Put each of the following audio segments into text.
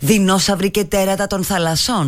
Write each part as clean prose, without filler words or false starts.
δεινόσαυροι και τέρατα των θαλασσών.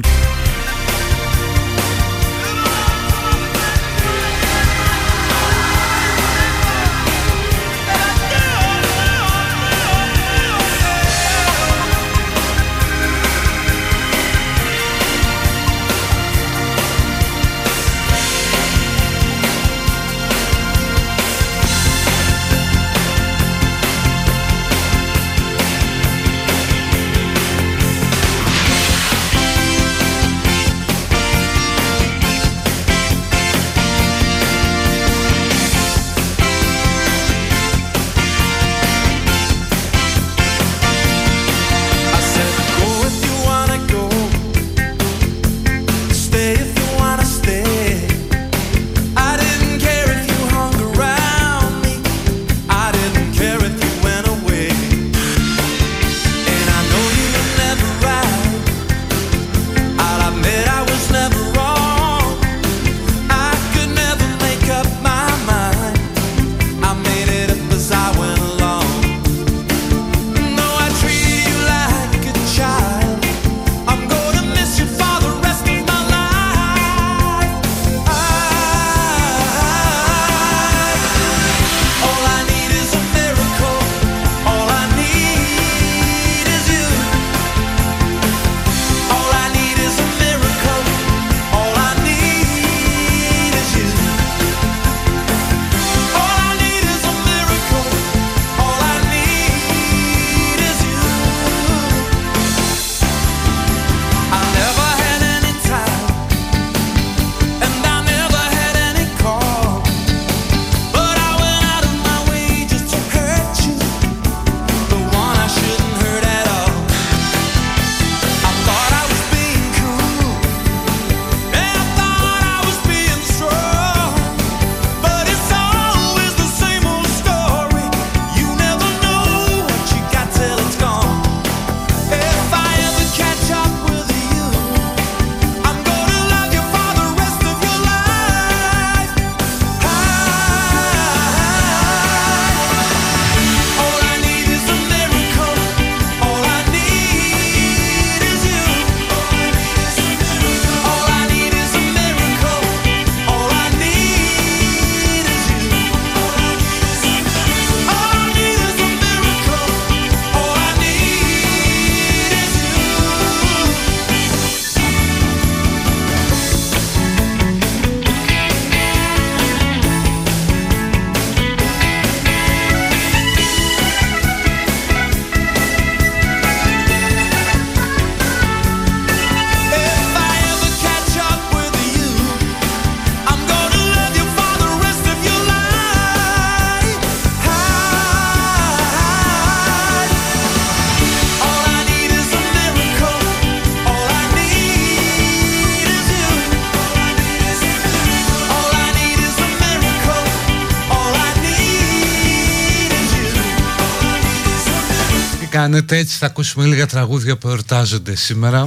Κάνετε έτσι, θα ακούσουμε λίγα τραγούδια που εορτάζονται σήμερα.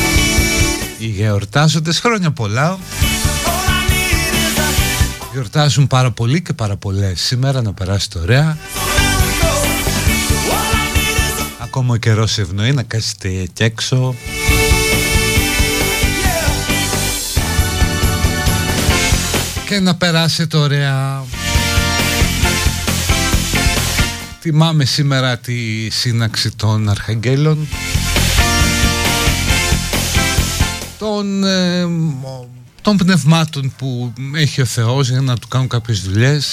Οι εορτάζοντες, χρόνια πολλά. Γιορτάζουν πάρα πολύ και πάρα πολλές σήμερα, να περάσετε ωραία. Ακόμα ο καιρός ευνοεί να κάθεστε και έξω. Και να περάσετε ωραία. Τιμάμε σήμερα τη σύναξη των Αρχαγγέλων, των πνευμάτων που έχει ο Θεός για να του κάνουν κάποιες δουλειές.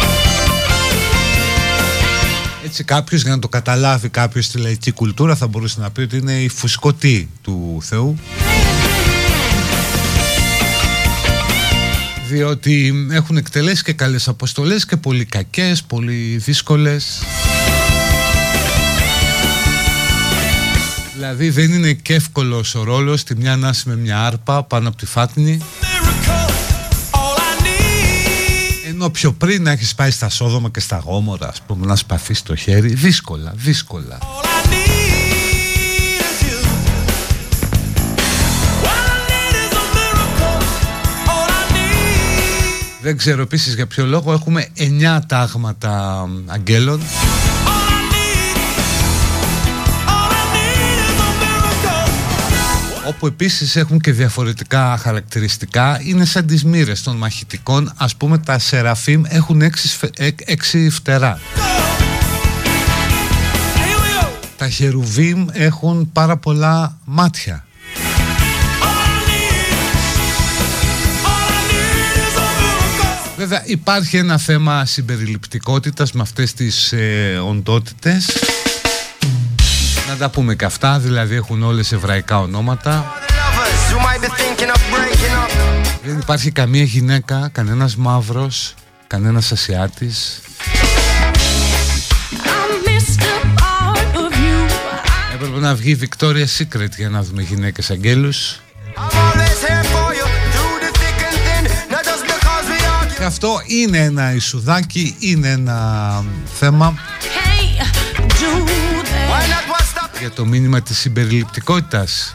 Έτσι κάποιος, για να το καταλάβει κάποιος στη λαϊκή κουλτούρα, θα μπορούσε να πει ότι είναι η φουσκωτή του Θεού, διότι έχουν εκτελέσει και καλές αποστολές και πολύ κακές, πολύ δύσκολες. Δηλαδή δεν είναι και εύκολος ο ρόλος τη μια να είσαι με μια άρπα πάνω από τη φάτνη, ενώ πιο πριν να έχεις πάει στα Σόδομα και στα Γόμορα, ας πούμε, να σπαθείς το χέρι. Δύσκολα, δύσκολα. Δεν ξέρω επίσης για ποιο λόγο έχουμε 9 τάγματα αγγέλων. όπου επίσης έχουν και διαφορετικά χαρακτηριστικά. Είναι σαν τις μοίρες των μαχητικών. Ας πούμε τα Σεραφείμ έχουν 6 φτερά. Τα Χερουβίμ έχουν πάρα πολλά μάτια. Βέβαια υπάρχει ένα θέμα συμπεριληπτικότητας με αυτές τις οντότητες. Να τα πούμε και αυτά, δηλαδή έχουν όλες εβραϊκά ονόματα. Δεν υπάρχει καμία γυναίκα, κανένας μαύρος, κανένας Ασιάτης. Έπρεπε να βγει η Victoria's Secret για να δούμε γυναίκες αγγέλους. Και αυτό είναι ένα ισουδάκι, είναι ένα θέμα για το μήνυμα της συμπεριληπτικότητας.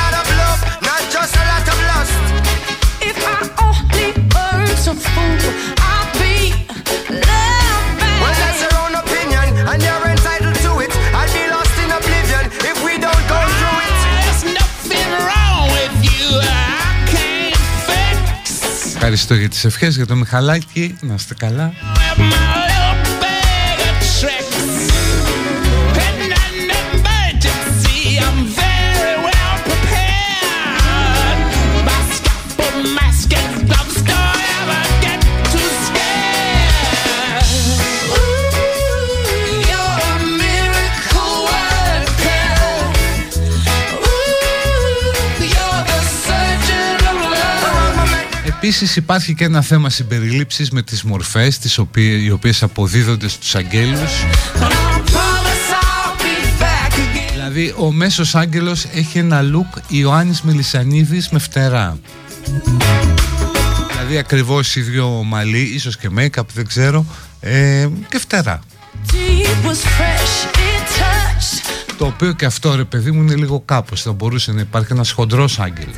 Ευχαριστώ για τις ευχές για το Μιχαλάκη. Να είστε καλά. Επίσης υπάρχει και ένα θέμα συμπερίληψης με τις μορφές οι οποίες αποδίδονται στους αγγέλους. Δηλαδή ο μέσος άγγελος έχει ένα look Ιωάννης Μελισσανίδης με φτερά. Δηλαδή ακριβώς ίδιο μαλλί, ίσως και make-up, δεν ξέρω, και φτερά. Το οποίο και αυτό, ρε παιδί μου, είναι λίγο κάπως. Θα μπορούσε να υπάρχει ένας χοντρός άγγελος.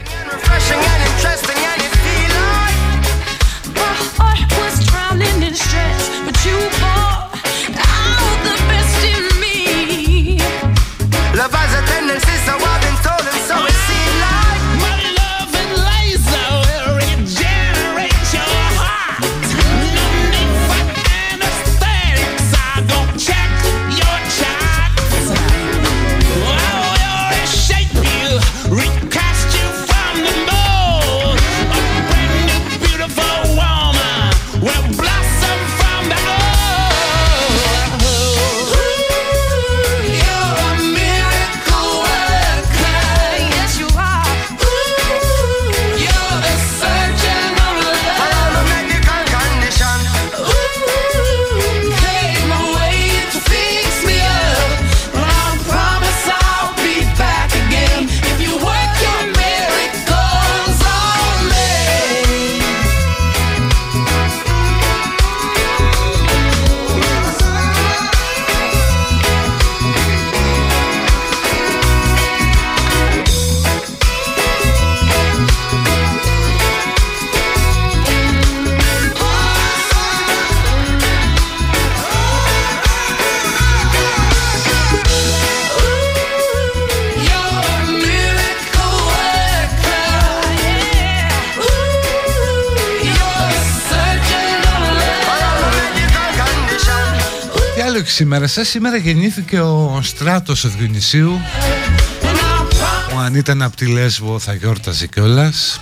Σήμερα γεννήθηκε ο Στράτος ο Διονυσίου, που αν ήταν από τη Λέσβο θα γιόρταζε κιόλας.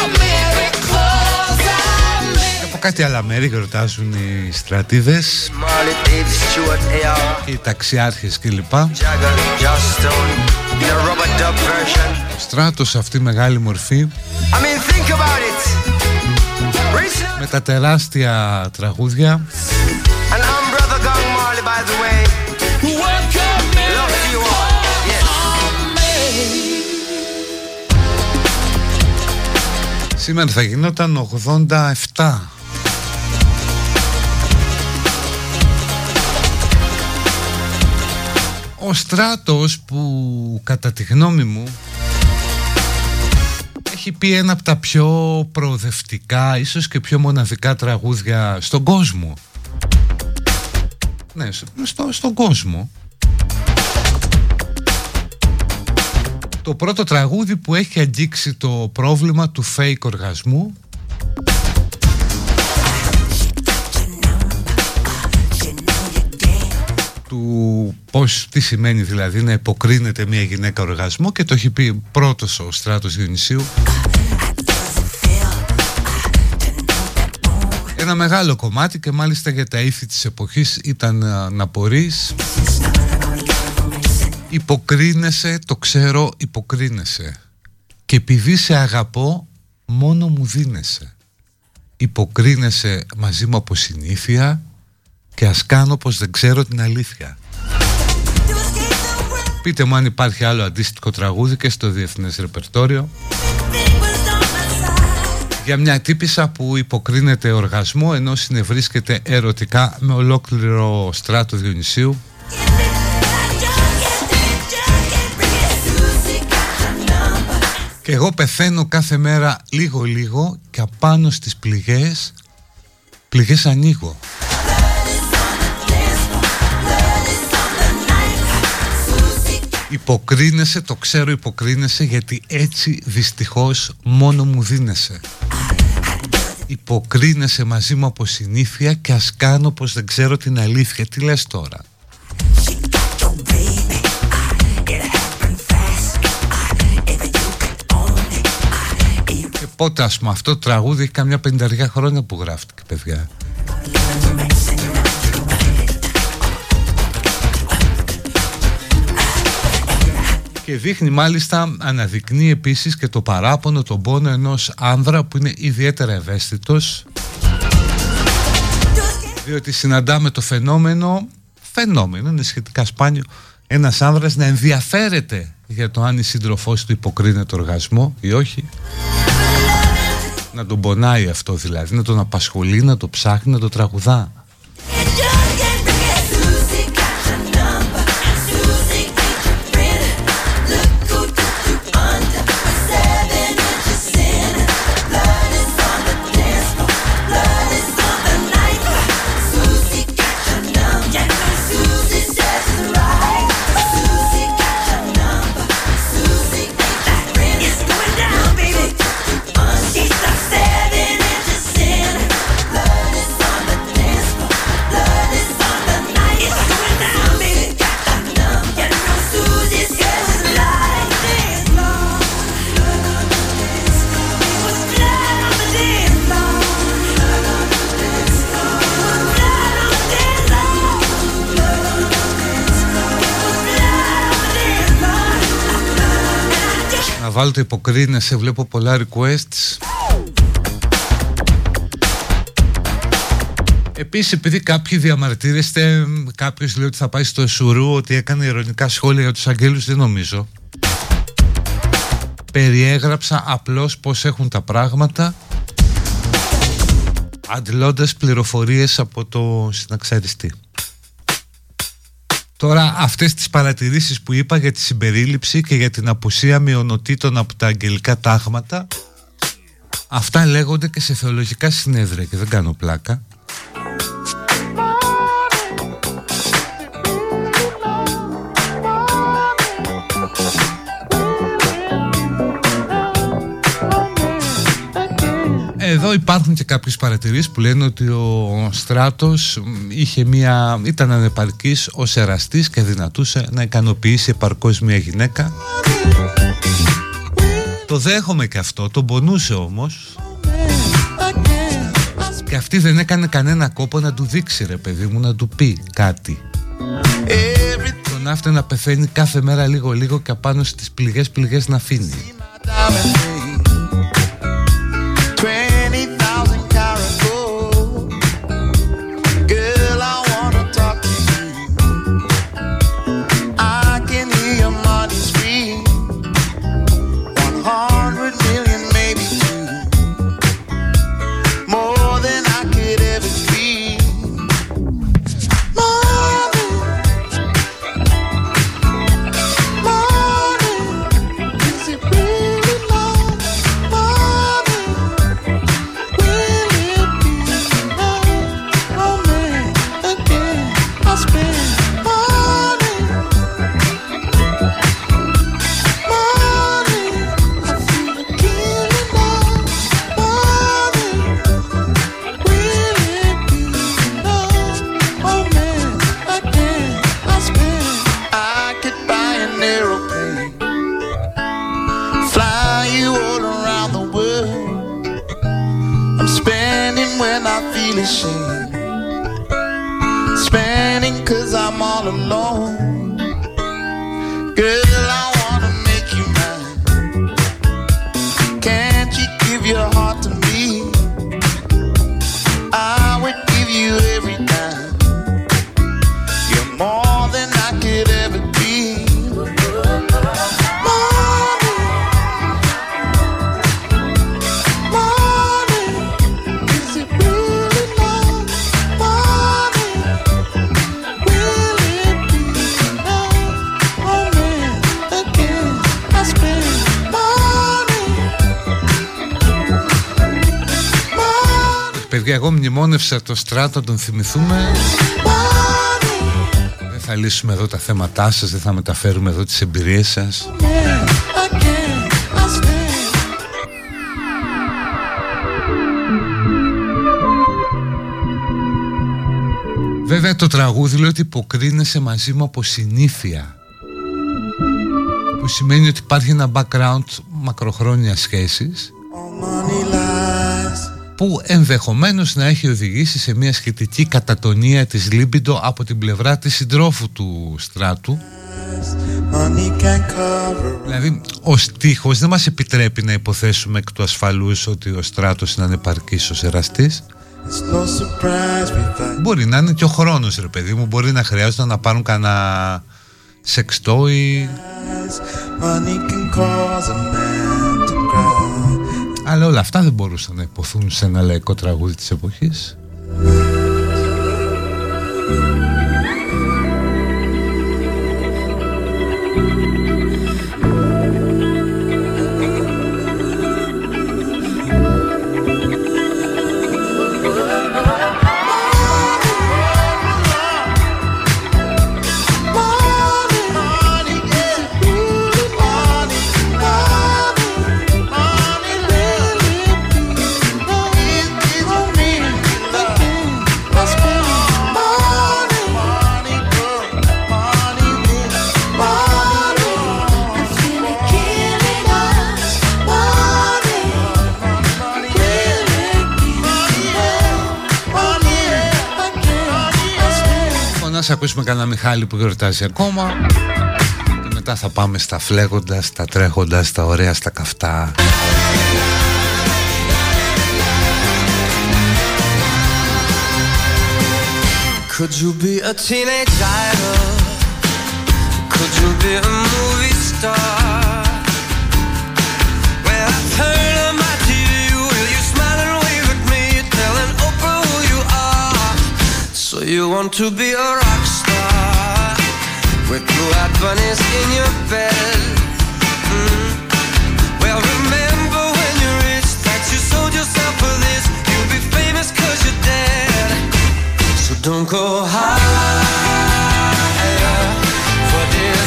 Από κάτι άλλα μέρη γιορτάζουν οι στρατίδες και οι ταξιάρχες κλπ. Ο Στράτος, αυτή η μεγάλη μορφή με τα τεράστια τραγούδια. By the way, love you all. Yes. Σήμερα θα γινόταν 87. Ο Στράτος, που κατά τη γνώμη μου έχει πει ένα από τα πιο προοδευτικά, ίσως και πιο μοναδικά τραγούδια στον κόσμο. Ναι, στον κόσμο. Το πρώτο τραγούδι που έχει αγγίξει το πρόβλημα του fake οργασμού, του πώς, τι σημαίνει δηλαδή να υποκρίνεται μια γυναίκα οργασμό, και το έχει πει πρώτος ο Στράτος Διονυσίου. Ένα μεγάλο κομμάτι, και μάλιστα για τα ήθη της εποχής ήταν να μπορείς. Υποκρίνεσαι, το ξέρω, υποκρίνεσαι, και επειδή σε αγαπώ μόνο μου δίνεσαι. Υποκρίνεσαι μαζί μου από συνήθεια, και ας κάνω πως δεν ξέρω την αλήθεια. Πείτε μου αν υπάρχει άλλο αντίστοιχο τραγούδι και στο διεθνές ρεπερτόριο για μια τύπισσα που υποκρίνεται οργασμό ενώ συνευρίσκεται ερωτικά με ολόκληρο Στράτο Διονυσίου. Και εγώ πεθαίνω κάθε μέρα λίγο και απάνω στις πληγές ανοίγω. Υποκρίνεσαι, το ξέρω, υποκρίνεσαι, γιατί έτσι δυστυχώς μόνο μου δίνεσαι. Υποκρίνεσαι μαζί μου από συνήθεια, και ας κάνω πως δεν ξέρω την αλήθεια. Τι λες τώρα? Και πότε, ας πούμε, αυτό το τραγούδι έχει καμιά 50 χρόνια που γράφτηκε, παιδιά. Και δείχνει, μάλιστα αναδεικνύει επίσης και το παράπονο, τον πόνο ενός άνδρα που είναι ιδιαίτερα ευαίσθητος, διότι συναντάμε το φαινόμενο είναι σχετικά σπάνιο ένας άνδρας να ενδιαφέρεται για το αν η σύντροφός του υποκρίνεται οργασμό ή όχι, να τον πονάει αυτό δηλαδή, να τον απασχολεί, να το ψάχνει, να το τραγουδά. Βάλω το υποκρίνεσαι, βλέπω πολλά requests. Επίσης, επειδή κάποιοι διαμαρτύρεστε, κάποιος λέει ότι θα πάει στο Εσουρού, ότι έκανε ειρωνικά σχόλια για τους αγγέλους, δεν νομίζω. Περιέγραψα απλώς πώς έχουν τα πράγματα, αντλώντας πληροφορίες από το συναξαριστή. Τώρα, αυτές τις παρατηρήσεις που είπα για τη συμπερίληψη και για την απουσία μειονοτήτων από τα αγγελικά τάγματα, αυτά λέγονται και σε θεολογικά συνέδρια, και δεν κάνω πλάκα. Εδώ υπάρχουν και κάποιες παρατηρήσεις που λένε ότι ο Στράτος ήταν ανεπαρκής ως εραστής και δυνατούσε να ικανοποιήσει επαρκώς μια γυναίκα. Το δέχομαι και αυτό, τον πονούσε όμως, και αυτή δεν έκανε κανένα κόπο να του δείξει, ρε παιδί μου, να του πει κάτι. Τον άφηνε να πεθαίνει κάθε μέρα λίγο και απάνω στις πληγές να αφήνει. machine. Spinning 'cause I'm all alone. Girl, I wanna make you mine. Can't you give your heart to me? I would give you every time. You're more than I could ever be. Παιδιά, εγώ μνημόνευσα το Στράτο, τον θυμηθούμε. Δεν θα λύσουμε εδώ τα θέματά σας, δεν θα μεταφέρουμε εδώ τις εμπειρίες σας. Βέβαια το τραγούδι λέει ότι υποκρίνεσαι μαζί μου από συνήθεια, που σημαίνει ότι υπάρχει ένα background μακροχρόνια σχέσης που ενδεχομένως να έχει οδηγήσει σε μια σχετική κατατονία της λίμπιντο από την πλευρά της συντρόφου του Στράτου. Δηλαδή ο στίχος δεν μας επιτρέπει να υποθέσουμε εκ του ασφαλούς ότι ο Στράτος είναι ανεπαρκής ως εραστής. Μπορεί να είναι και ο χρόνος, ρε παιδί μου, μπορεί να χρειάζεται να πάρουν κανένα σεξτόι, αλλά όλα αυτά δεν μπορούσαν να υποθούν σε ένα λαϊκό τραγούδι της εποχής. Ας ακούσουμε κανένα Μιχάλη που γιορτάζει ακόμα και μετά θα πάμε στα φλέγοντας, στα τρέχοντας, στα ωραία, στα καυτά. Could you be a teenage idol? Could you be a movie star? When I turn on my TV, will you smile and wave at me, telling Oprah who you are? So you want to be a rock star with blue-eyed bunnies in your bed? Well, remember when you reached that you sold yourself for this. You'll be famous 'cause you're dead. So don't go higher for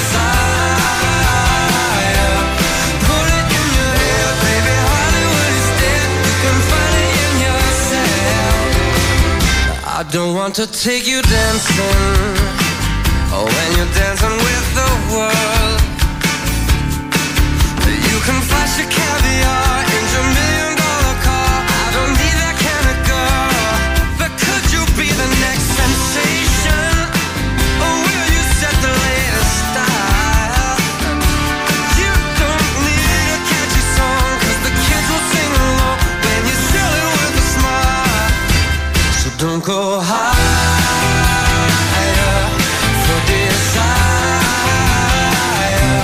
desire. Put it in your head, baby, Hollywood is dead. You can find it in yourself. I don't want to take you dancing, oh, when you're dancing with the world. You can flash your caviar in your $1,000,000 car. I don't need that kind of girl. But could you be the next sensation? Or will you set the latest style? You don't need a catchy song, 'cause the kids will sing along when you sell it with a smile. So don't go higher for desire.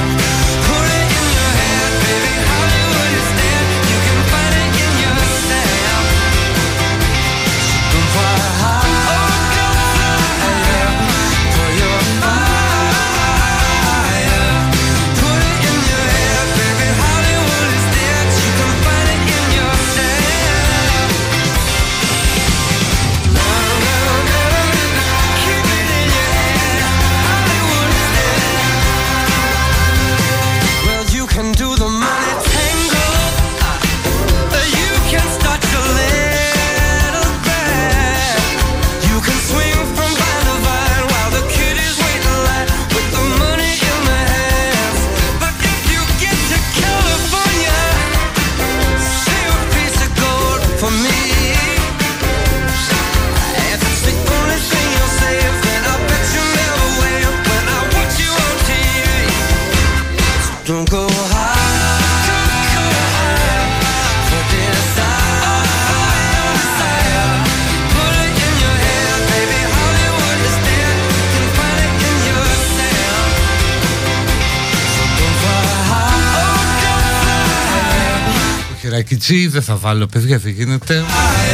Ρακιτζή, δεν θα βάλω παιδιά, δεν γίνεται.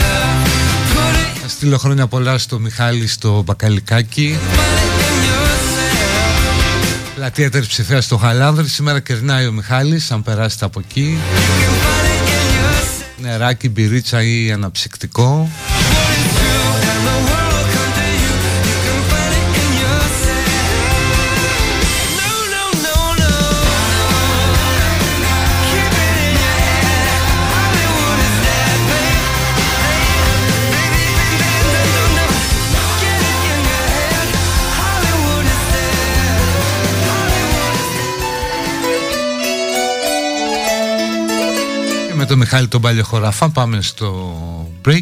Θα στείλω χρόνια πολλά στο Μιχάλη στο Μπακαλικάκι. Πλατεία Τερψηφαία στο Χαλάνδρη. Σήμερα κερνάει ο Μιχάλης, αν περάσετε από εκεί. Νεράκι, μπυρίτσα ή αναψυκτικό. Με τον Μιχάλη τον Παλιοχωραφά πάμε στο break.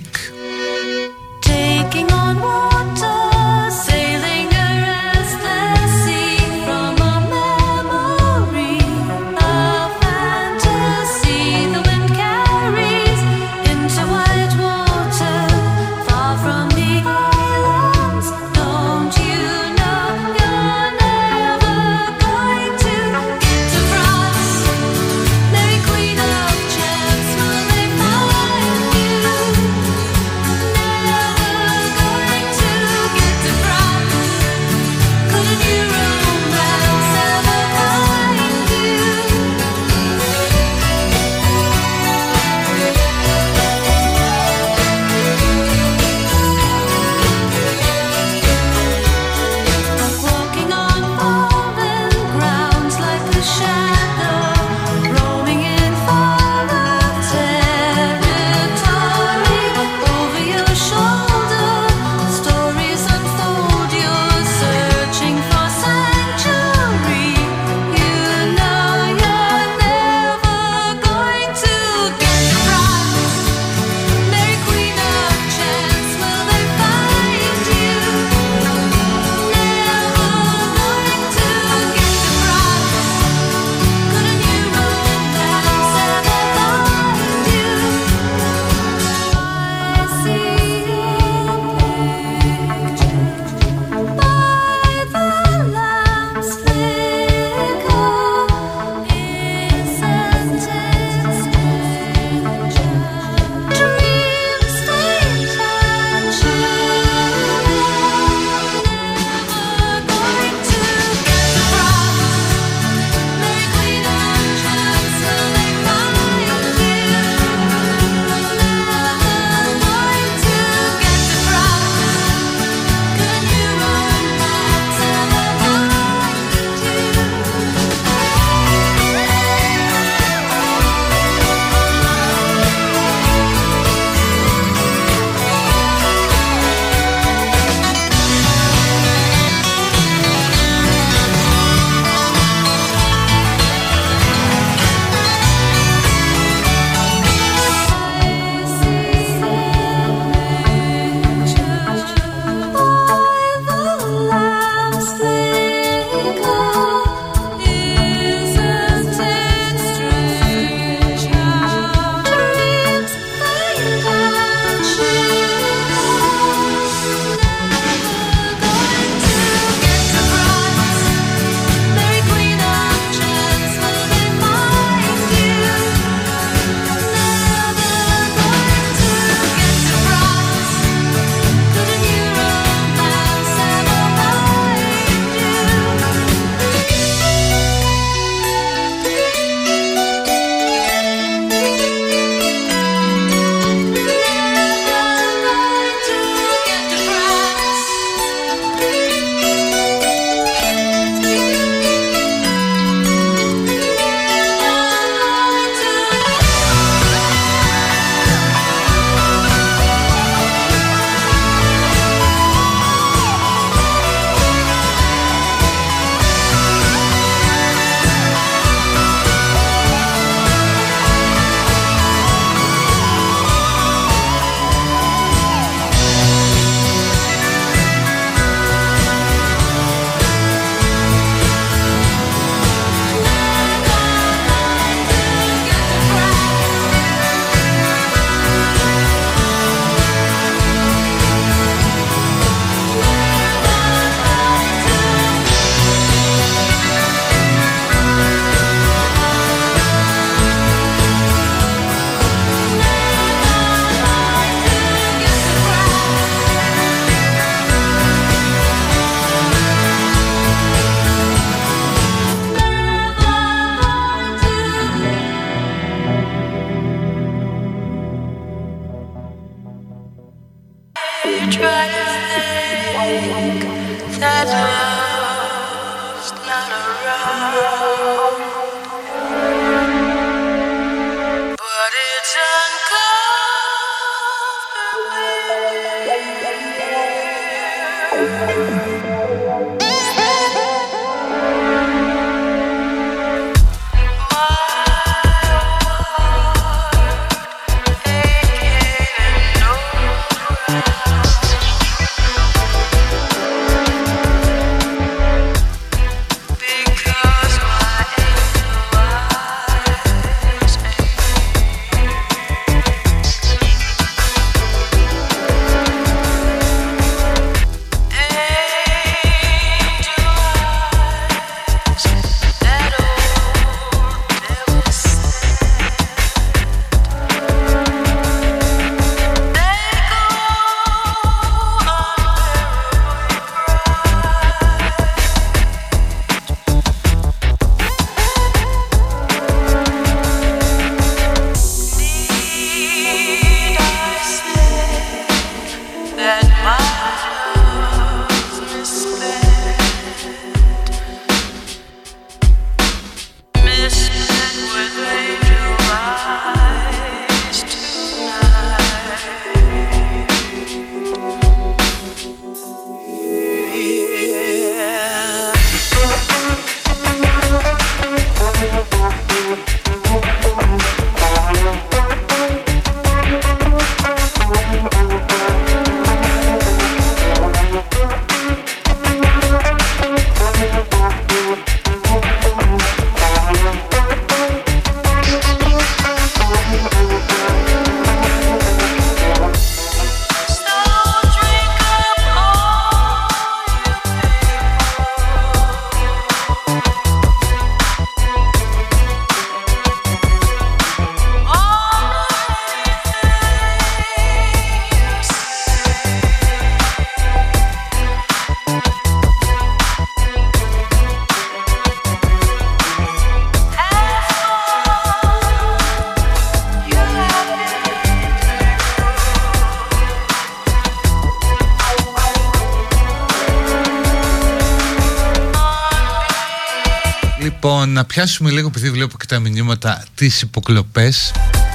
Λοιπόν, να πιάσουμε λίγο, επειδή βλέπω και τα μηνύματα, τις υποκλοπές.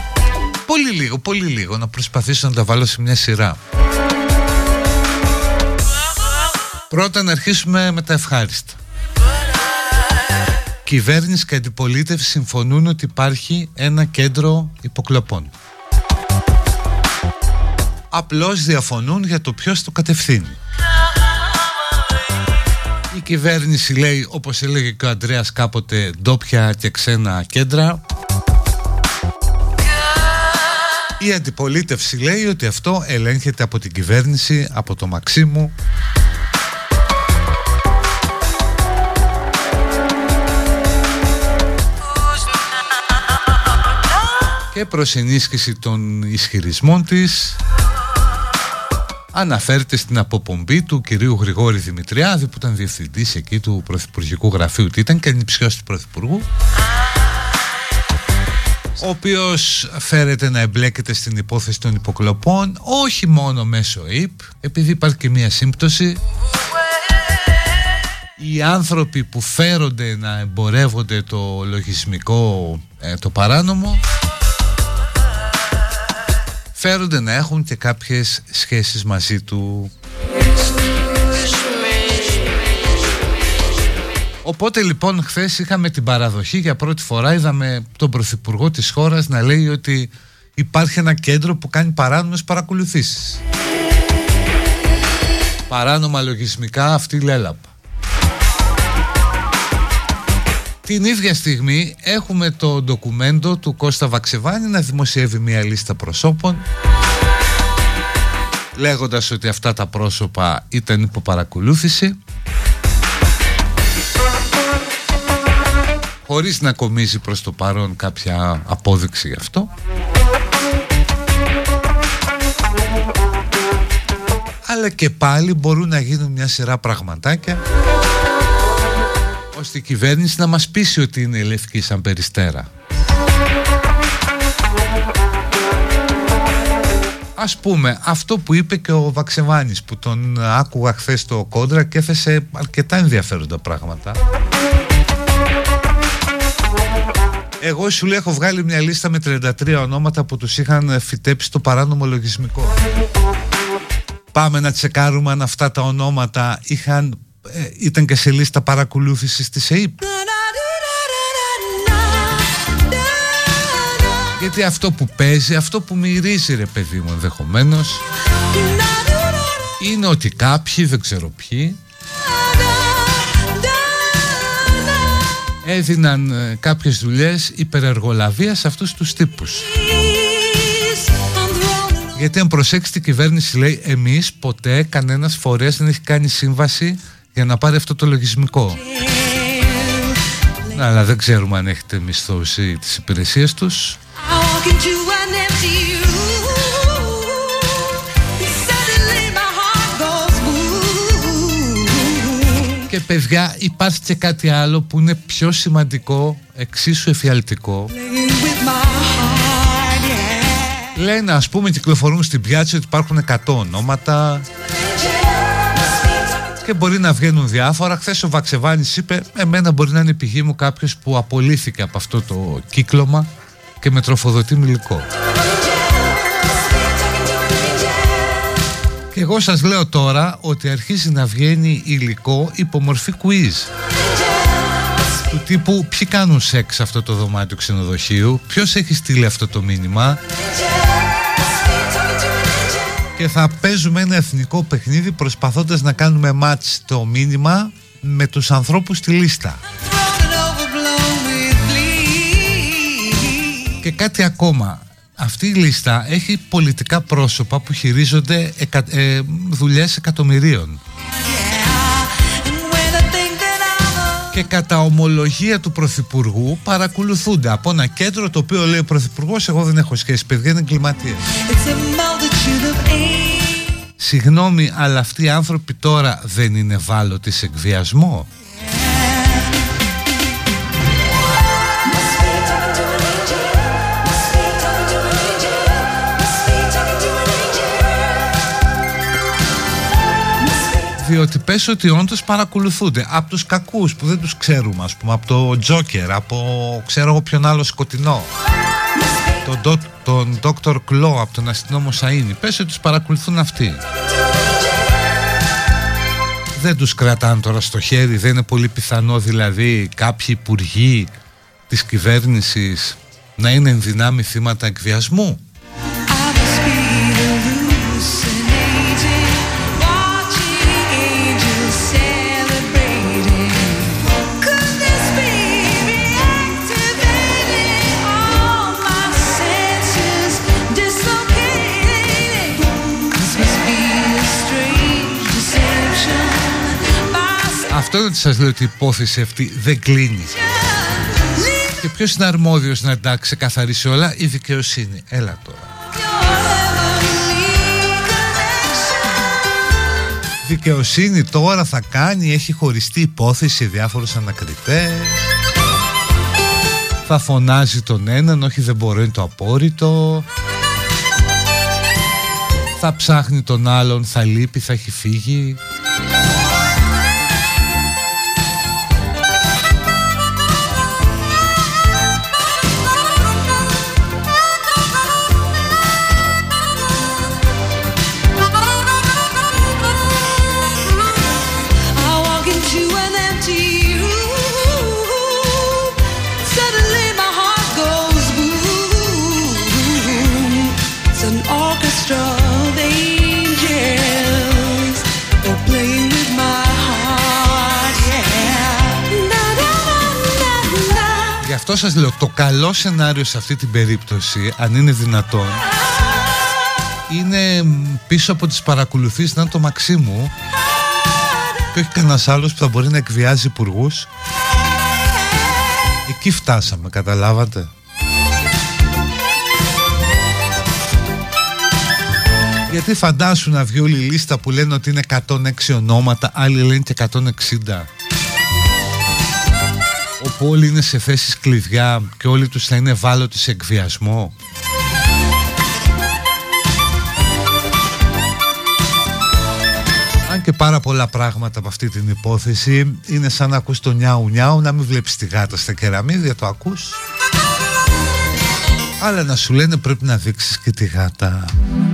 Πολύ λίγο, να προσπαθήσω να τα βάλω σε μια σειρά. Πρώτα να αρχίσουμε με τα ευχάριστα. Κυβέρνηση και αντιπολίτευση συμφωνούν ότι υπάρχει ένα κέντρο υποκλοπών. Απλώς διαφωνούν για το ποιος το κατευθύνει. Η κυβέρνηση λέει, όπως έλεγε και ο Ανδρέας κάποτε, ντόπια και ξένα κέντρα. Η αντιπολίτευση λέει ότι αυτό ελέγχεται από την κυβέρνηση, από το Μαξίμου. Και προς ενίσχυση των ισχυρισμών της αναφέρεται στην αποπομπή του κυρίου Γρηγόρη Δημητριάδη, που ήταν διευθυντής εκεί του Πρωθυπουργικού Γραφείου, τι ήταν, και ανιψιός του Πρωθυπουργού, ο οποίος φέρεται να εμπλέκεται στην υπόθεση των υποκλοπών, όχι μόνο μέσω ΕΙΠ, επειδή υπάρχει και μία σύμπτωση. Οι άνθρωποι που φέρονται να εμπορεύονται το λογισμικό, το παράνομο, φέρονται να έχουν και κάποιες σχέσεις μαζί του. Οπότε λοιπόν χθες είχαμε την παραδοχή, για πρώτη φορά είδαμε τον Πρωθυπουργό της χώρας να λέει ότι υπάρχει ένα κέντρο που κάνει παράνομες παρακολουθήσεις. Παράνομα λογισμικά, αυτή η λέλαπα. Την ίδια στιγμή έχουμε το ντοκουμέντο του Κώστα Βαξεβάνη να δημοσιεύει μια λίστα προσώπων, λέγοντας ότι αυτά τα πρόσωπα ήταν υπό παρακολούθηση, χωρίς να κομίζει προς το παρόν κάποια απόδειξη γι' αυτό. Αλλά και πάλι μπορούν να γίνουν μια σειρά πραγματάκια ώστε η κυβέρνηση να μας πείσει ότι είναι λευκή σαν περιστέρα. Ας πούμε αυτό που είπε και ο Βαξεβάνης, που τον άκουγα χθες στο Κόντρα και έθεσε αρκετά ενδιαφέροντα πράγματα. Εγώ σου λέει έχω βγάλει μια λίστα με 33 ονόματα που τους είχαν φυτέψει το παράνομο λογισμικό. Πάμε να τσεκάρουμε αν αυτά τα ονόματα ήταν και σε λίστα παρακολούθησης της ΕΕΠ. Γιατί αυτό που παίζει, αυτό που μυρίζει ρε παιδί μου ενδεχομένως, είναι ότι κάποιοι, δεν ξέρω ποιοι, έδιναν κάποιες δουλειές υπερεργολαβία σε αυτούς τους τύπους. Γιατί αν προσέξετε, η κυβέρνηση λέει εμείς ποτέ κανένας φορέας δεν έχει κάνει σύμβαση για να πάρει αυτό το λογισμικό. Αλλά δεν ξέρουμε αν έχετε μισθώσει τις υπηρεσίες τους. Και παιδιά, υπάρχει και κάτι άλλο που είναι πιο σημαντικό, εξίσου εφιαλτικό. Λένε, ας πούμε, κυκλοφορούν στην πιάτσα ότι υπάρχουν 100 ονόματα και μπορεί να βγαίνουν διάφορα. Χθες ο Βαξεβάνης είπε, εμένα μπορεί να είναι η πηγή μου κάποιος που απολύθηκε από αυτό το κύκλωμα και με τροφοδοτεί με υλικό. Και εγώ σας λέω τώρα ότι αρχίζει να βγαίνει υλικό υπομορφή quiz. Του τύπου ποιοι κάνουν σεξ σε αυτό το δωμάτιο ξενοδοχείου, ποιος έχει στείλει αυτό το μήνυμα. Και θα παίζουμε ένα εθνικό παιχνίδι προσπαθώντας να κάνουμε match το μήνυμα με τους ανθρώπους στη λίστα. Και κάτι ακόμα. Αυτή η λίστα έχει πολιτικά πρόσωπα που χειρίζονται δουλειές εκατομμυρίων. Και κατά ομολογία του Πρωθυπουργού παρακολουθούνται από ένα κέντρο το οποίο λέει ο Πρωθυπουργός, εγώ δεν έχω σχέση, παιδιά είναι εγκληματίες. Συγγνώμη, αλλά αυτοί οι άνθρωποι τώρα δεν είναι ευάλωτοι σε εκβιασμό? Διότι πες ότι όντως παρακολουθούνται από τους κακούς που δεν τους ξέρουμε, ας πούμε, από το Τζόκερ, από ξέρω εγώ ποιον άλλο σκοτεινό, τον Dr. Κλό, από τον αστυνόμο Σαΐνη. Πες ότι τους παρακολουθούν αυτοί. Δεν τους κρατάνε τώρα στο χέρι? Δεν είναι πολύ πιθανό δηλαδή κάποιοι υπουργοί της κυβέρνησης να είναι εν δυνάμει θύματα εκβιασμού? Αυτό είναι ότι σας λέω ότι η υπόθεση αυτή δεν κλείνει. Και ποιος είναι αρμόδιος να τα ξεκαθαρίσει όλα? Η δικαιοσύνη. Έλα τώρα. Δικαιοσύνη τώρα θα κάνει, έχει χωριστεί υπόθεση σε διάφορους ανακριτές. Θα φωνάζει τον έναν, όχι δεν μπορώ, είναι το απόρριτο. Θα ψάχνει τον άλλον, θα λείπει, θα έχει φύγει. Γι' αυτό σας λέω, το καλό σενάριο σε αυτή την περίπτωση, αν είναι δυνατόν, είναι πίσω από τις παρακολουθήσεις να είναι το Μαξίμου και όχι κανένας άλλος που θα μπορεί να εκβιάζει υπουργούς. Εκεί φτάσαμε, καταλάβατε? Γιατί φαντάσου να βγει όλη η λίστα που λένε ότι είναι 106 ονόματα, άλλοι λένε και 160. Όπου όλοι είναι σε θέσεις κλειδιά και όλοι τους θα είναι ευάλωτοι σε εκβιασμό. και πάρα πολλά πράγματα από αυτή την υπόθεση. Είναι σαν να ακούς το νιάου νιάου, να μην βλέπεις τη γάτα στα κεραμίδια, το ακούς, αλλά να σου λένε πρέπει να δείξεις και τη γάτα.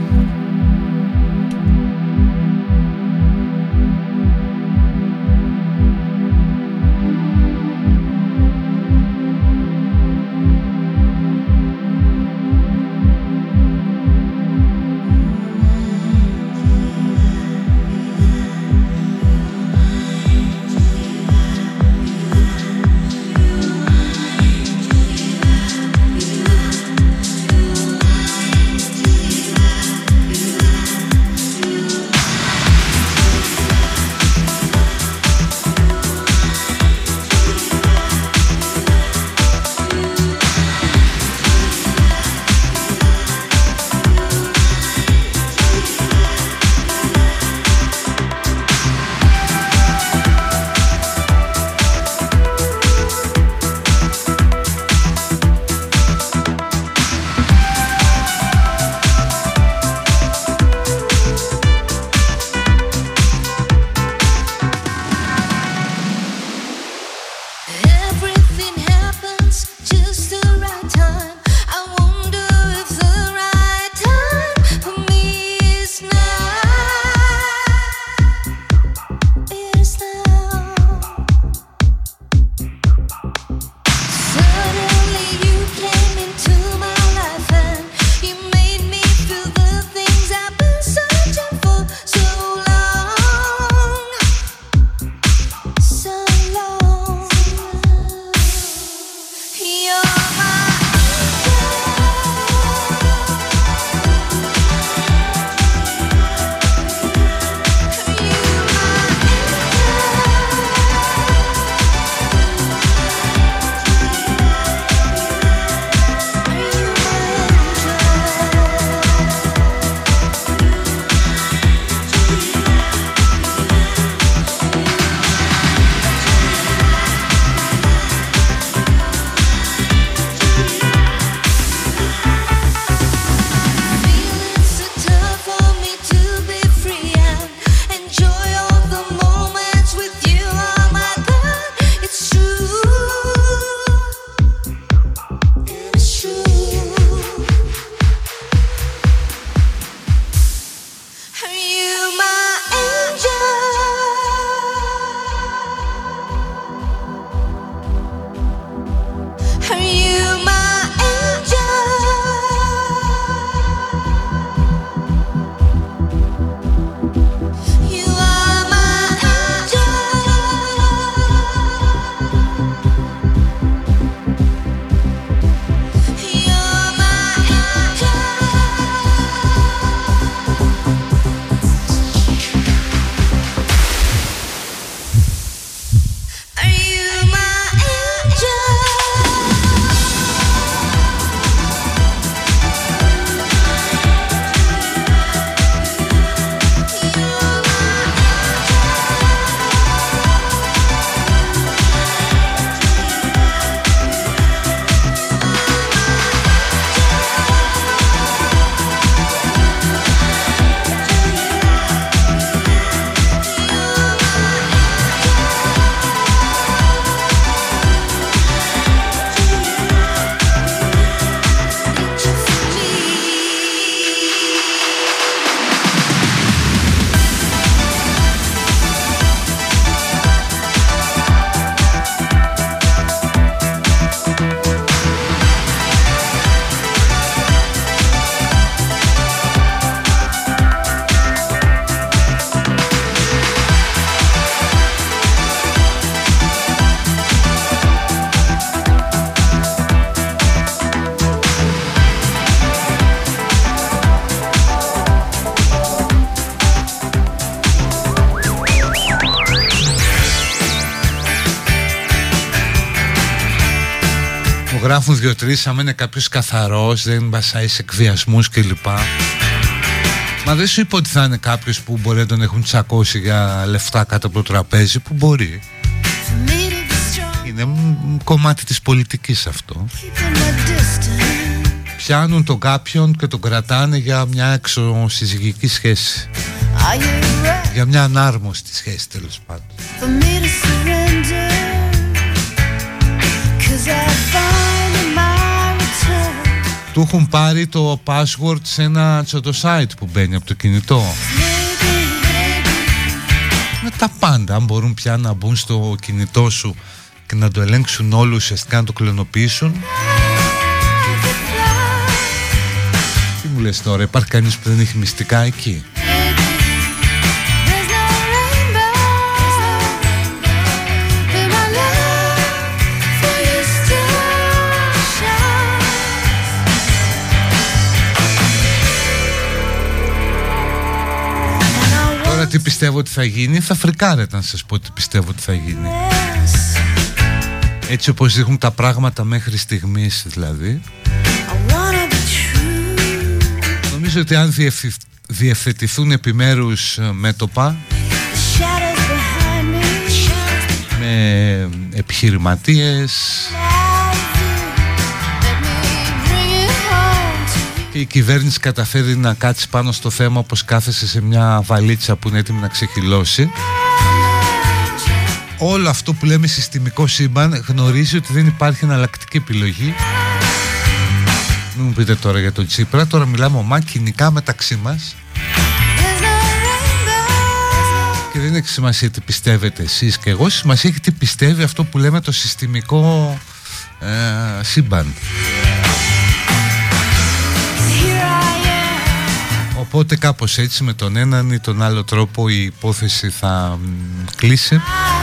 Γράφουν 2-3, άμα είναι κάποιος καθαρός, δεν βασάει σε εκβιασμούς κλπ. Μα δεν σου είπα ότι θα είναι κάποιος που μπορεί να τον έχουν τσακώσει για λεφτά κάτω από το τραπέζι, που μπορεί. Είναι κομμάτι της πολιτικής αυτό. Πιάνουν τον κάποιον και τον κρατάνε για μια εξωσυζυγική σχέση. Για μια ανάρμοστη σχέση, τέλος πάντων. Του έχουν πάρει το password σε ένα site που μπαίνει από το κινητό. Με τα πάντα, αν μπορούν πια να μπουν στο κινητό σου και να το ελέγξουν όλους, ουσιαστικά να το κλωνοποιήσουν. Τι μου λες τώρα, υπάρχει κανείς που δεν έχει μυστικά εκεί? Τώρα τι πιστεύω ότι θα γίνει, θα φρικάρετε να σας πω τι πιστεύω ότι θα γίνει. Έτσι όπως δείχνουν τα πράγματα μέχρι στιγμής δηλαδή. Νομίζω ότι αν διευθετηθούν επιμέρους μέτωπα με επιχειρηματίες και η κυβέρνηση καταφέρει να κάτσει πάνω στο θέμα όπως κάθεσε σε μια βαλίτσα που είναι έτοιμη να ξεχυλώσει, όλο αυτό που λέμε συστημικό σύμπαν γνωρίζει ότι δεν υπάρχει εναλλακτική επιλογή. Μην μου πείτε τώρα για τον Τσίπρα, τώρα μιλάμε ομά κοινικά μεταξύ μας και δεν έχει σημασία τι πιστεύετε εσείς και εγώ, σημασία έχει τι πιστεύει αυτό που λέμε το συστημικό σύμπαν. Οπότε κάπως έτσι με τον έναν ή τον άλλο τρόπο η υπόθεση θα κλείσει,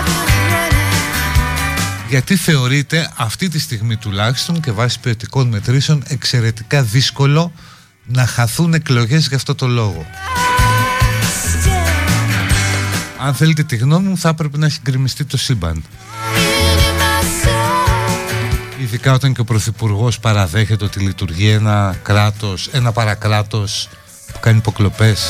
γιατί θεωρείται αυτή τη στιγμή τουλάχιστον και βάσει ποιοτικών μετρήσεων εξαιρετικά δύσκολο να χαθούν εκλογές για αυτό το λόγο. Αν θέλετε τη γνώμη μου, θα έπρεπε να έχει γκρεμιστεί το σύμπαν. Ειδικά όταν και ο Πρωθυπουργός παραδέχεται ότι λειτουργεί ένα κράτος, ένα παρακράτος που κάνει υποκλοπές.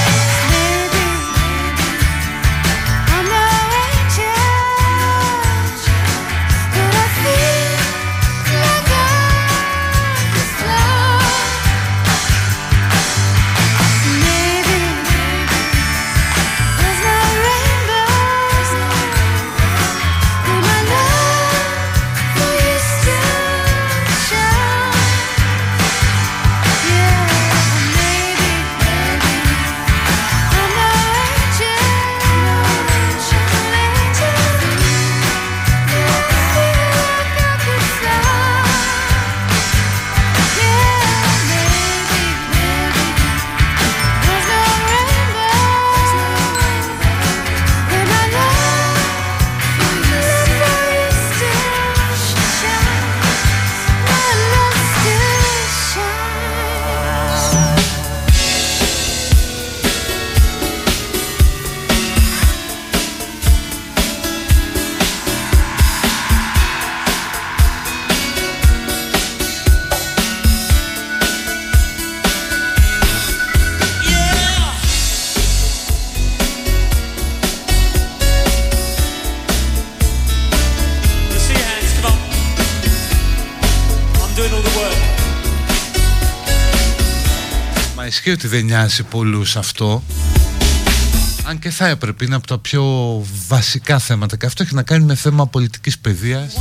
Ισχύει ότι δεν νοιάζει πολλούς αυτό, αν και θα έπρεπε, είναι από τα πιο βασικά θέματα και αυτό έχει να κάνει με θέμα πολιτικής παιδείας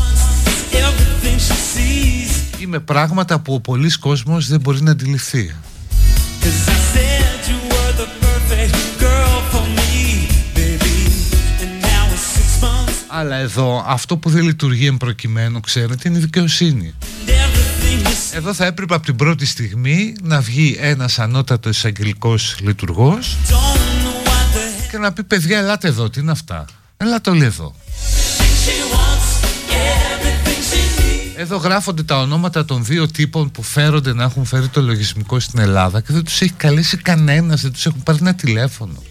ή με πράγματα που ο πολλής κόσμος δεν μπορεί να αντιληφθεί. Αλλά εδώ αυτό που δεν λειτουργεί εν προκειμένου, ξέρετε, είναι η δικαιοσύνη. Εδώ θα έπρεπε από την πρώτη στιγμή να βγει ένας ανώτατος εισαγγελικός λειτουργός και να πει: παιδιά, ελάτε εδώ, τι είναι αυτά, ελάτε όλοι εδώ. Εδώ γράφονται τα ονόματα των δύο τύπων που φέρονται να έχουν φέρει το λογισμικό στην Ελλάδα και δεν τους έχει καλέσει κανένας, δεν τους έχουν πάρει ένα τηλέφωνο.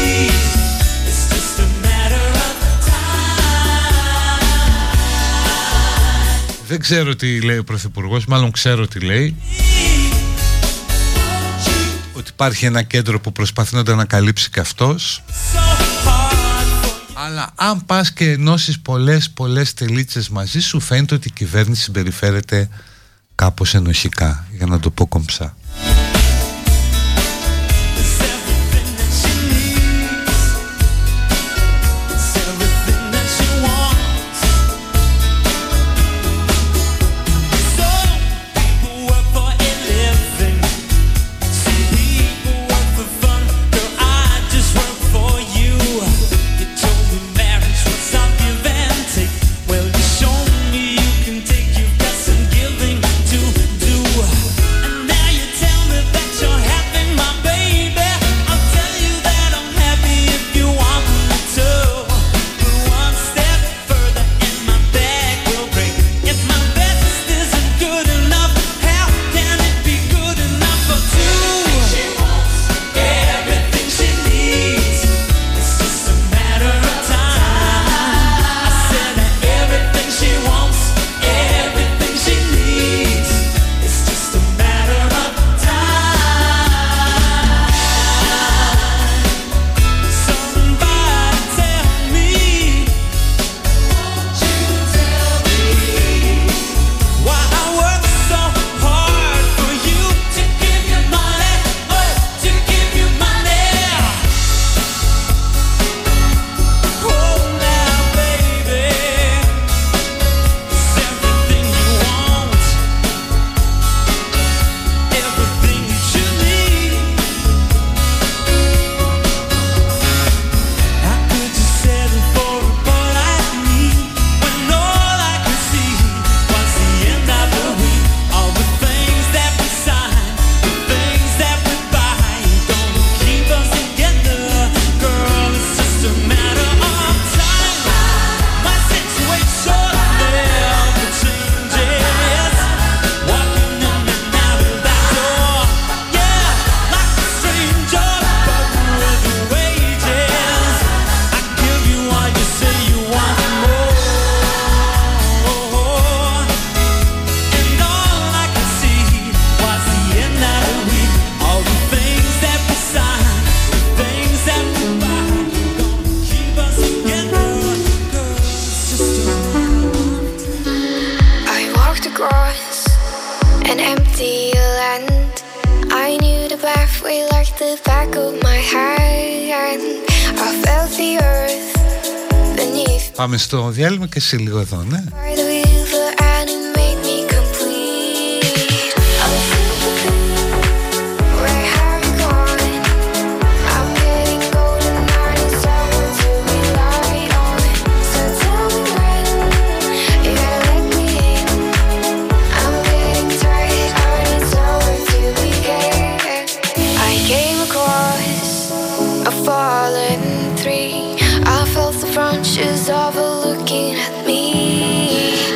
Δεν ξέρω τι λέει ο Πρωθυπουργός, μάλλον ξέρω τι λέει. Ότι υπάρχει ένα κέντρο που προσπαθεί να το ανακαλύψει και αυτός. Αλλά αν πας και ενώσεις πολλές τελίτσες μαζί σου, φαίνεται ότι η κυβέρνηση συμπεριφέρεται κάπως ενοχικά, για να το πω κομψά. empty land. I knew the pathway like the back of my hand. I felt the earth beneath. Πάμε στο διάλειμμα και σε λίγο εδώ, ναι. By the river and it made me complete. I was where have you gone? I'm getting golden heart and someone to rely on. So tell me when you gotta let me in. I'm getting tired, I need someone to be here. I came across a fallen tree. I felt the branches of her looking at me.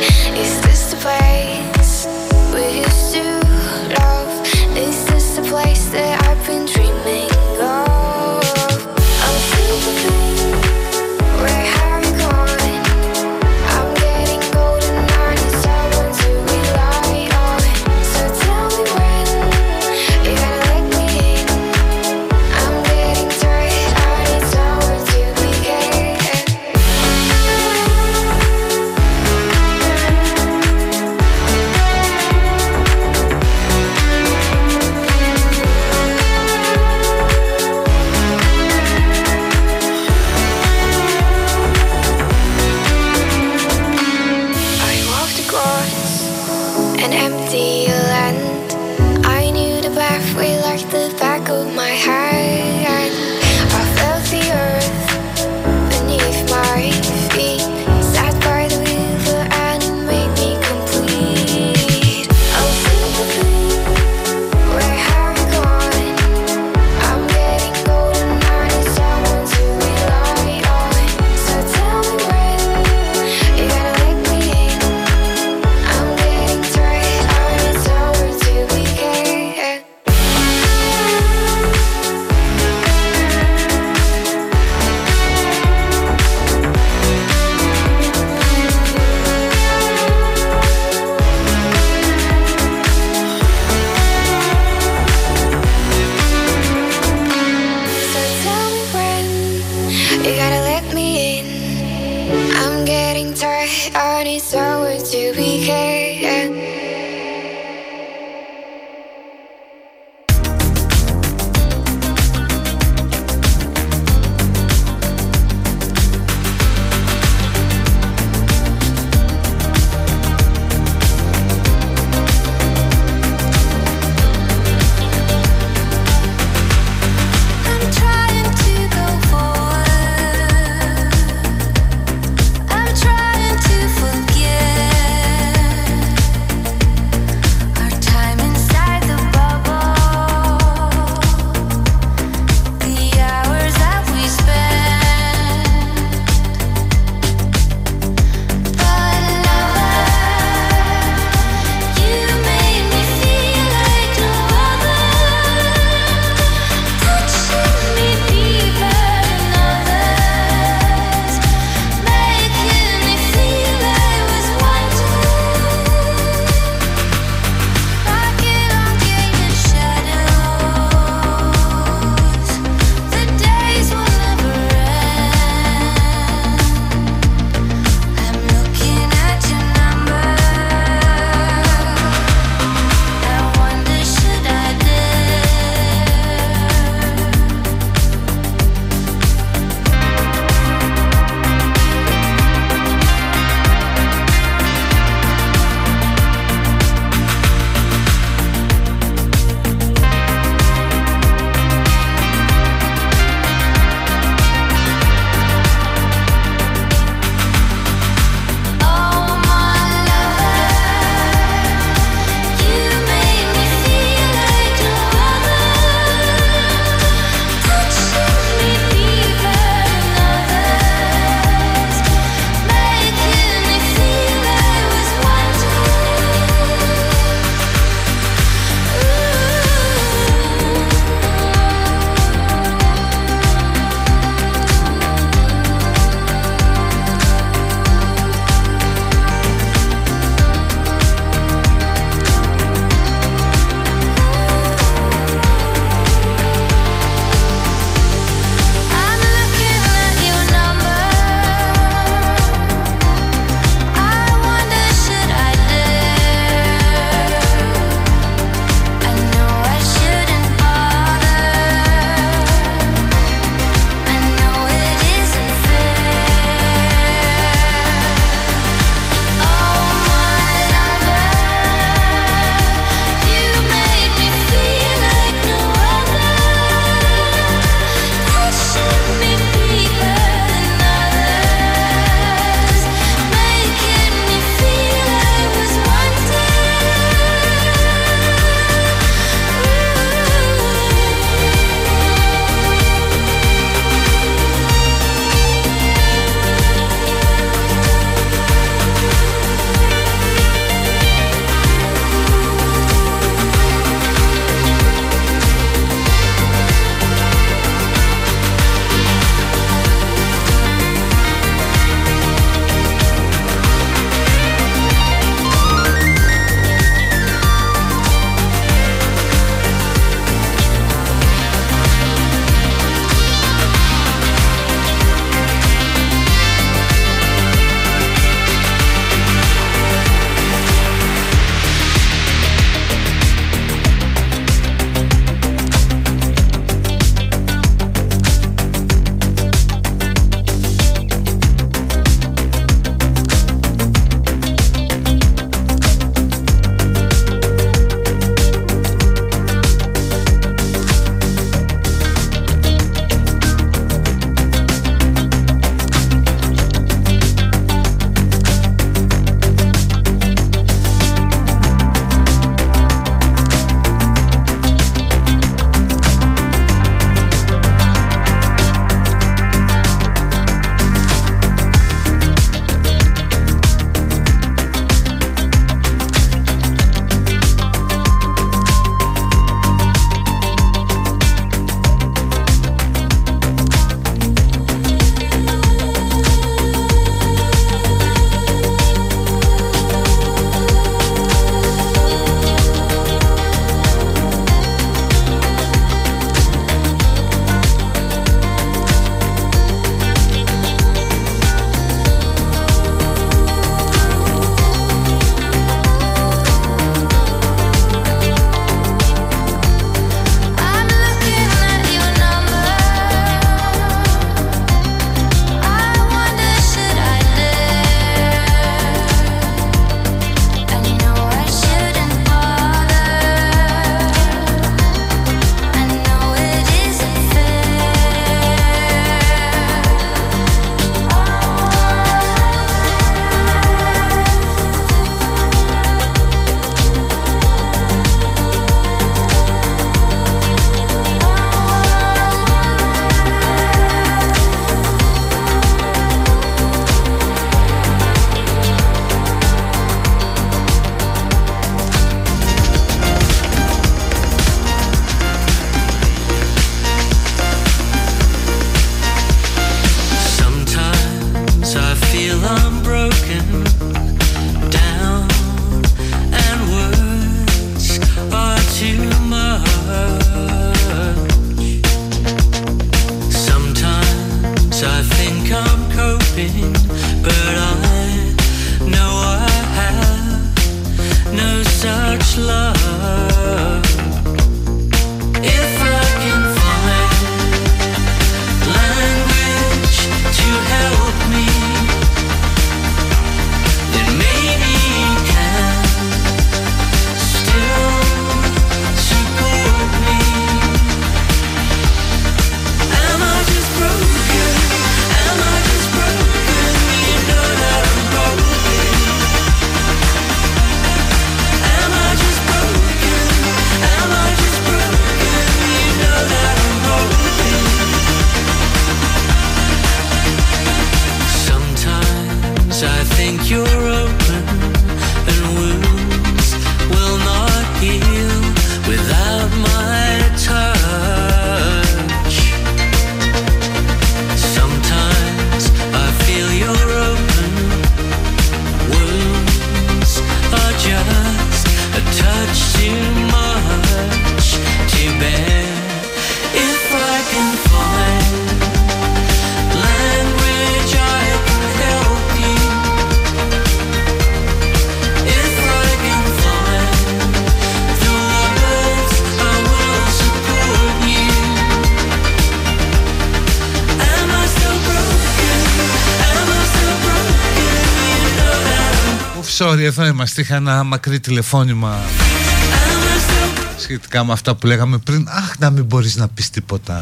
Sorry, εδώ είμαστε. Είχα ένα μακρύ τηλεφώνημα σχετικά με αυτά που λέγαμε πριν. Αχ, να μην μπορείς να πεις τίποτα.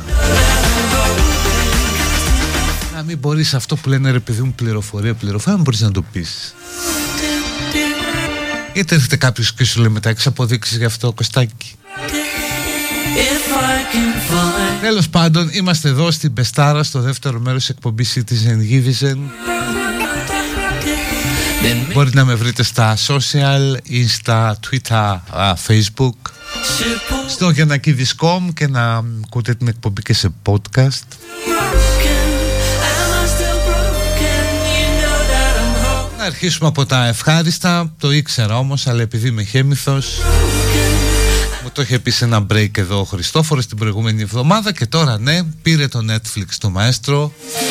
Να μην μπορείς αυτό που λένε, ρε παιδί μου, πληροφορία, μην μπορείς να το πεις. Είτε έρχεται κάποιος και σου λέει μετά, έχεις αποδείξεις γι' αυτό, Κωστάκη? Τέλος πάντων, είμαστε εδώ στην Πεστάρα, στο δεύτερο μέρος της εκπομπής Citizen Givizen. Μπορείτε να με βρείτε στα social, Insta, Twitter, Facebook, στο Γιαννακίδης.com, και να ακούτε την εκπομπή και σε podcast. Να αρχίσουμε από τα ευχάριστα. Το ήξερα όμως, αλλά επειδή είμαι χέμηθος, μου το είχε πει σε ένα break εδώ ο Χριστόφορος την προηγούμενη εβδομάδα, και τώρα ναι, πήρε το Netflix το μαέστρο.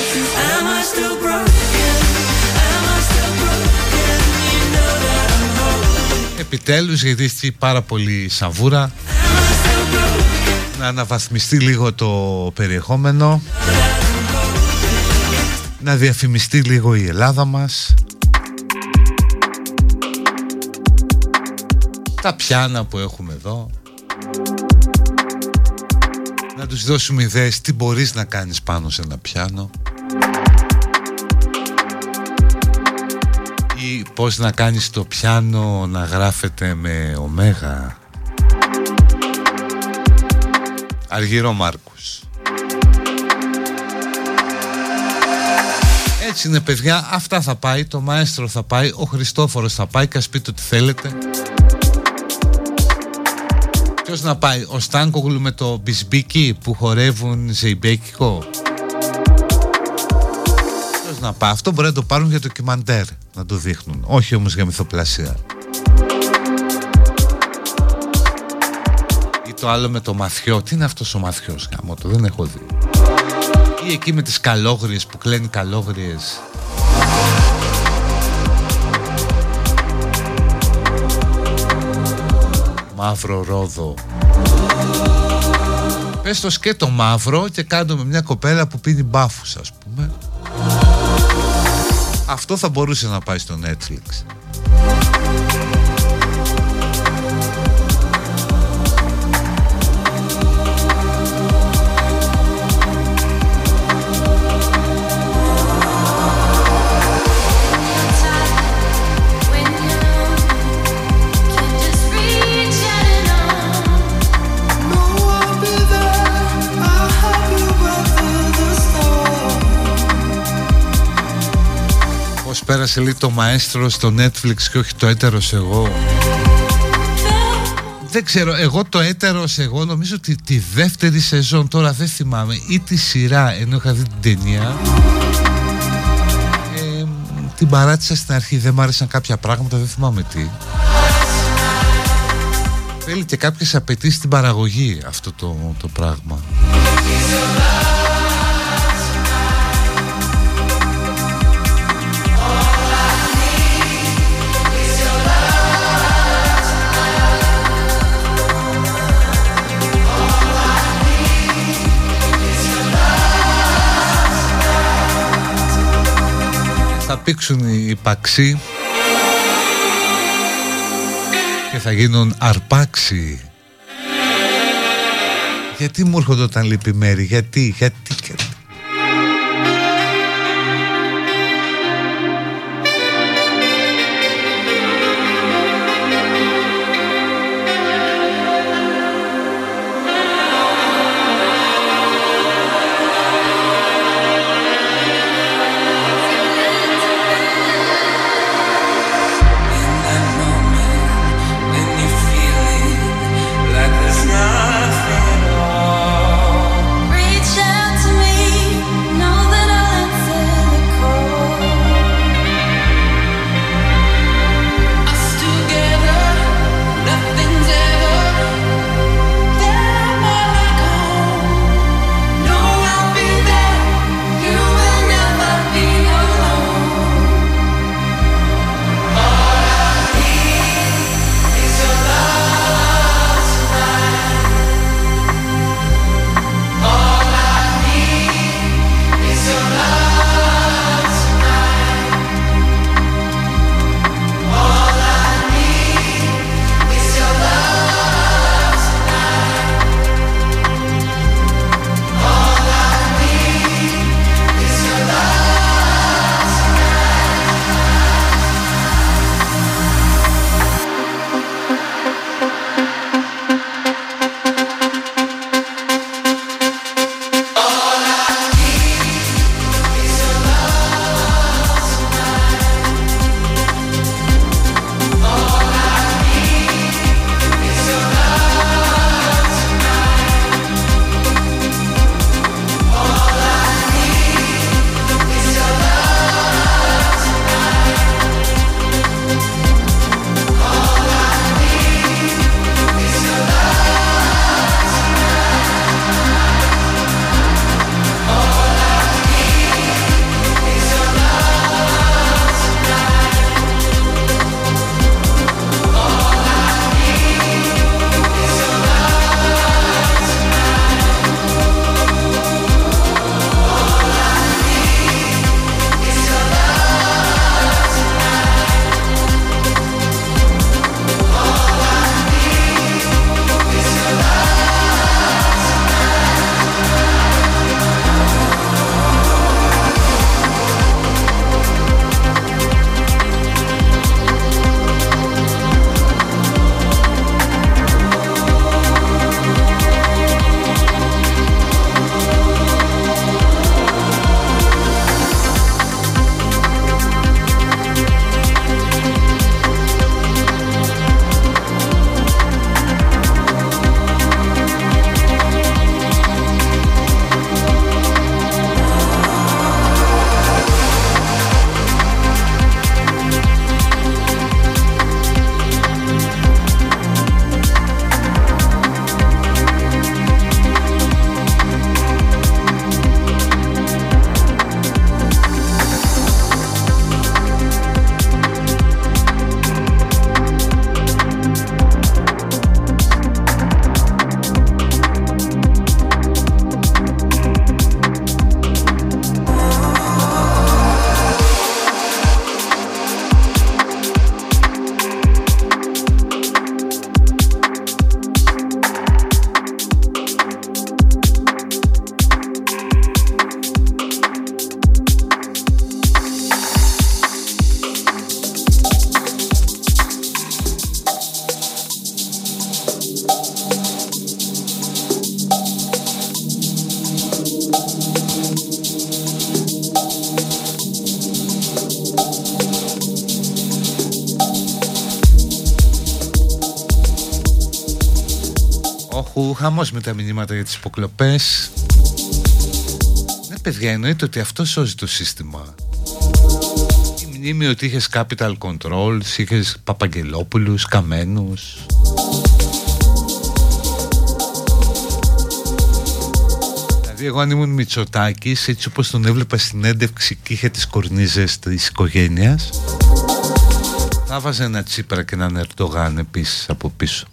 Επιτέλους, γιατί έχει πάρα πολύ σαβούρα, να αναβαθμιστεί λίγο το περιεχόμενο, να διαφημιστεί λίγο η Ελλάδα μας, τα πιάνα που έχουμε εδώ, να τους δώσουμε ιδέες τι μπορείς να κάνεις πάνω σε ένα πιάνο ή πώς να κάνεις το πιάνο να γράφεται με ωμέγα. Αργυρό Μάρκους. Έτσι είναι, παιδιά, αυτά θα πάει, το μαέστρο θα πάει, ο Χριστόφορος θα πάει, και ας πείτε ό,τι θέλετε. Ποιος να πάει, ο Στάνκογλου με το μπισμπίκι που χορεύουν ζεϊμπέκικο? Ποιος να πάει? Αυτό μπορεί να το πάρουν για ντοκιμαντέρ, να το δείχνουν, όχι όμως για μυθοπλασία. Ή το άλλο με το μαθιό. Τι είναι αυτός ο μαθιός, γάμο το, δεν έχω δει. Ή εκεί με τις καλόγριες που κλαίνει καλόγριες. Μαύρο ρόδο. Πες το σκέτο μαύρο και κάτω με μια κοπέλα που πίνει μπάφους, ας πούμε. Αυτό θα μπορούσε να πάει στο Netflix. Πέρασε λίγο το μαέστρο στο Netflix και όχι το έτερος εγώ. Δεν ξέρω, εγώ το έτερος εγώ νομίζω ότι τη δεύτερη σεζόν, τώρα δεν θυμάμαι, ή τη σειρά, ενώ είχα δει την ταινία, την παράτησα στην αρχή, δεν μ' άρεσαν κάποια πράγματα, δεν θυμάμαι τι. Θέλει και κάποιες απαιτήσεις στην παραγωγή αυτό το πράγμα. Θα πήξουν οι παξί και θα γίνουν αρπάξι. Γιατί μου έρχονται όταν λείπει μέρη, γιατί. Reach out to me. όχου, χαμός με τα μηνύματα για τις υποκλοπές. Ναι παιδιά, εννοείται ότι αυτό σώζει το σύστημα. Η μνήμη ότι είχες capital controls, είχες Παπαγγελόπουλους, Καμένους. Δηλαδή εγώ αν ήμουν Μητσοτάκης, έτσι όπως τον έβλεπα στην έντευξη και είχε τις κορνίζες της οικογένειας, θα βάζε ένα Τσίπρα και έναν Ερντογάν επίσης από πίσω.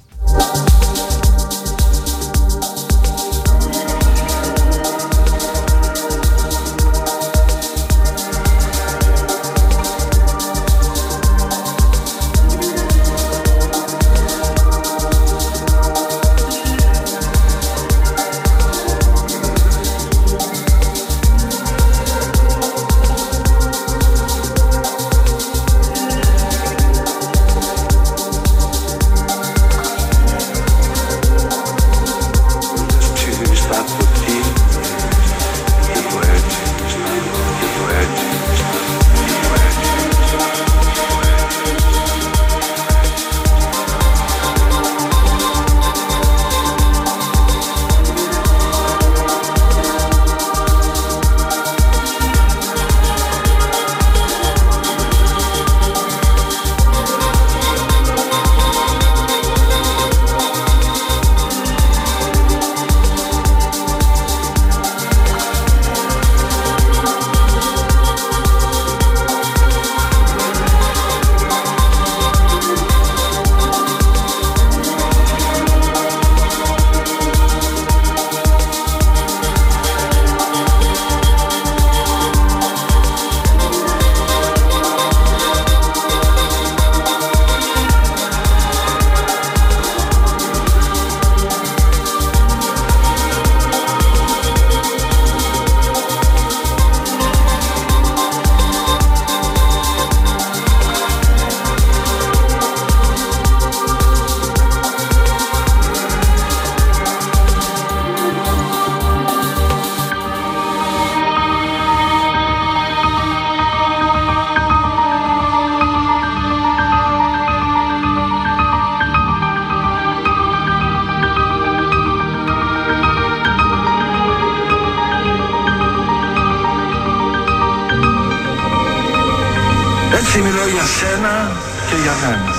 Έτσι μιλώ για σένα και για μένα.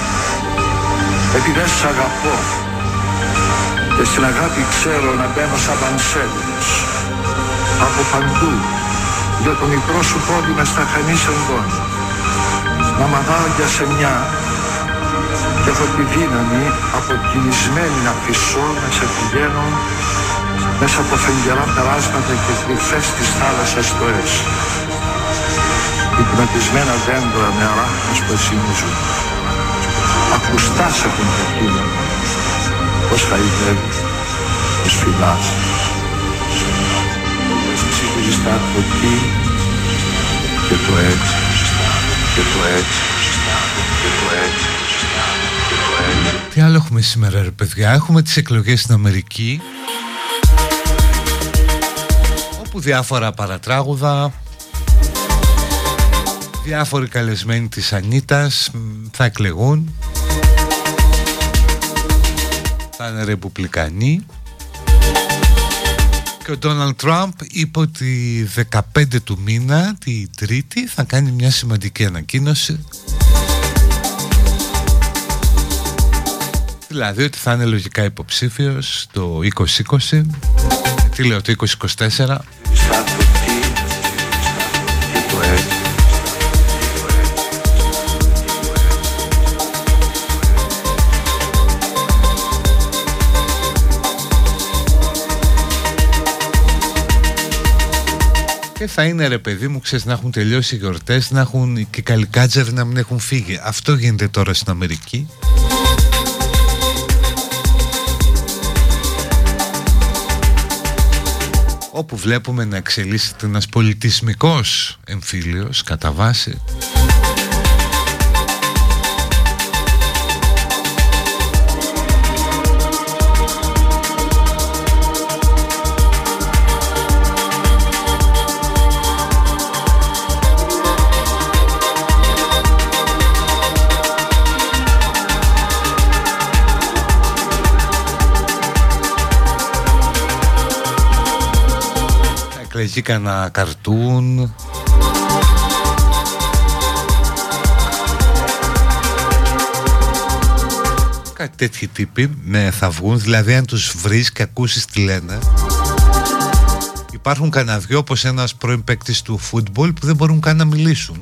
Επειδή σ' αγαπώ και στην αγάπη ξέρω να μπαίνω σαν πανσέλινος από παντού για το μικρό σου πόδι μες στα χανής εγγόνι. Να μαγάω για σεμιά και έχω τη δύναμη αποκοινισμένη να φυσώ, να σε πηγαίνω μέσα από φεγγερά περάσματα και κρυφές της θάλασσας στοές. Υπνοτισμένα δέντρα με αράχνες που εσυνίζουν. Ακουστά σε έχουν τα κύματα, πως χαϊδεύει, πως φυλάς. Πως ψυχουζιστά το τι και το έτσι, και το έτσι, και το έτσι, και το έτσι. Τι άλλο έχουμε σήμερα ρε παιδιά? Έχουμε τις εκλογές στην Αμερική, όπου διάφορα παρατράγουδα, διάφοροι καλεσμένοι της Ανίτας θα εκλεγούν, θα είναι ρεπουμπλικανοί. Και ο Ντόναλντ Τραμπ είπε ότι 15 του μήνα, τη Τρίτη, θα κάνει μια σημαντική ανακοίνωση. Δηλαδή ότι θα είναι λογικά υποψήφιος το 2020. Τι λέω, το 2024. Και θα είναι ρε παιδί μου, ξέρεις, να έχουν τελειώσει οι γιορτές, να έχουν και καλικάτζερ να μην έχουν φύγει. Αυτό γίνεται τώρα στην Αμερική. Όπου βλέπουμε να εξελίσσεται ένας πολιτισμικός εμφύλιος κατά βάση. Εκλεγεί κανένα καρτούν. Κάτι τέτοιοι τύποι θα βγουν. Δηλαδή αν τους βρεις και ακούσεις τι λένε, υπάρχουν κανένα δυο, όπως ένας πρώην παίκτης του φούτμπολ, που δεν μπορούν καν να μιλήσουν,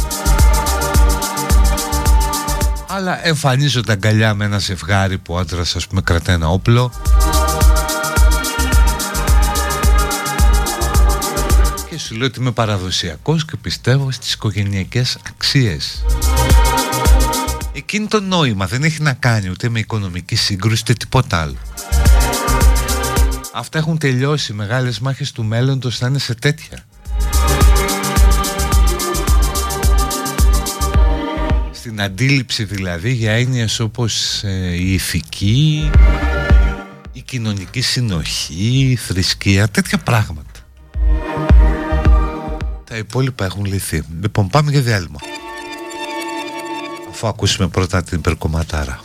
αλλά εμφανίζονται αγκαλιά με ένα ζευγάρι που ο άντρας, ας πούμε, κρατάει ένα όπλο και σου λέει ότι είμαι παραδοσιακός και πιστεύω στις οικογενειακές αξίες. Εκείνη το νόημα δεν έχει να κάνει ούτε με οικονομική σύγκρουση ούτε τίποτα άλλο. Αυτά έχουν τελειώσει. Οι μεγάλες μάχες του μέλλοντος θα είναι σε τέτοια. Στην αντίληψη δηλαδή, για έννοιες όπως η ηθική, η κοινωνική συνοχή, η θρησκεία, τέτοια πράγματα. Τα υπόλοιπα έχουν λυθεί. Λοιπόν, πάμε για διάλειμμα, αφού ακούσουμε πρώτα την περκομματάρα.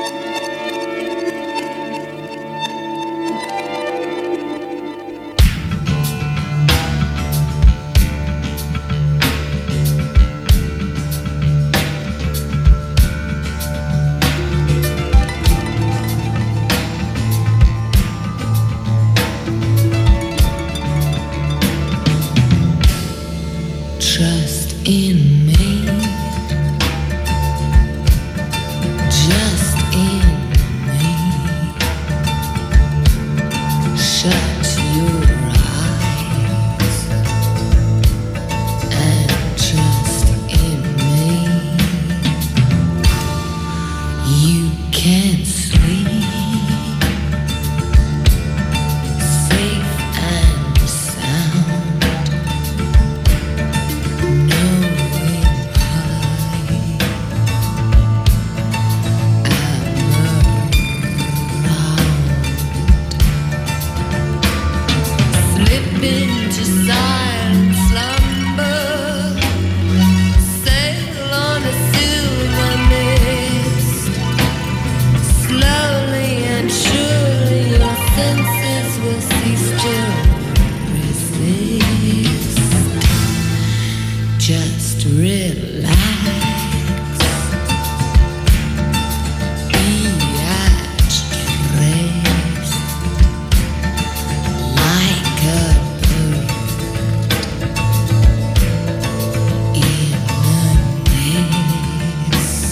Trust in me, just in me. Shut your eyes and trust in me. You can sleep safe and sound. Just relax, be at rest, like a bird in the nest.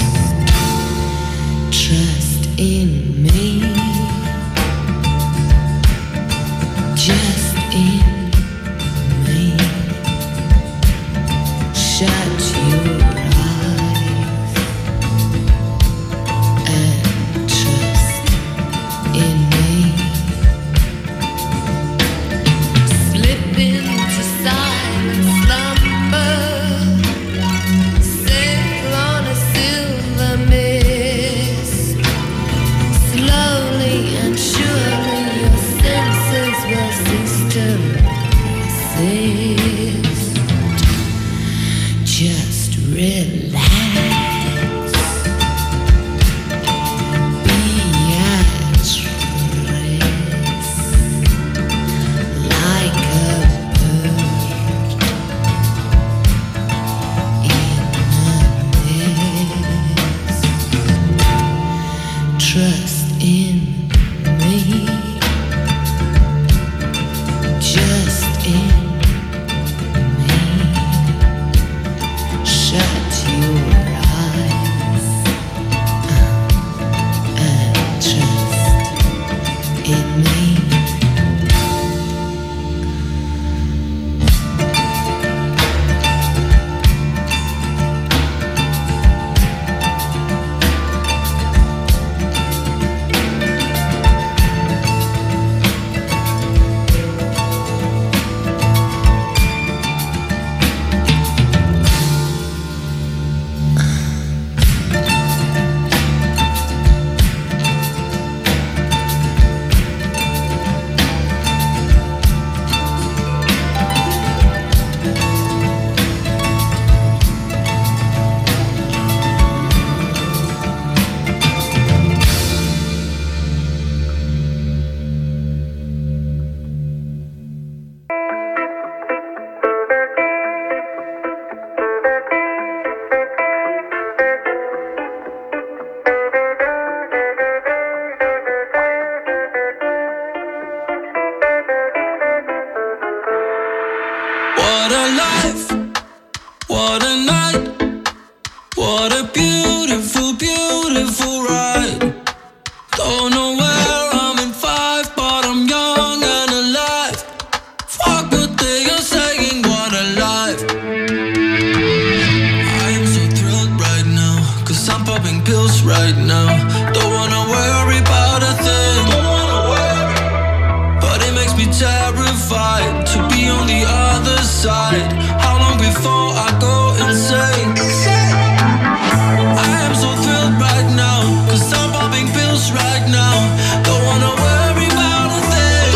Trust in me, just in me. Shut your eyes and trust in me. Slip into silent slumber, sail on a silver mist. Slowly and surely your senses will cease to resist. Just relax, be at rest, like a bird in the nest. Trust in me, just in me. Shut your eyes and trust in me. What a life, what a night, what a beautiful, beautiful ride. Don't know where I'm in 5, but I'm young and alive. Fuck what they are saying, what a life. I am so thrilled right now, 'cause I'm popping pills right now. Don't wanna worry about a thing, but it makes me terrified to be on the other side. How long before I go insane? I am so thrilled right now, 'cause I'm popping pills right now. Don't wanna worry about a thing,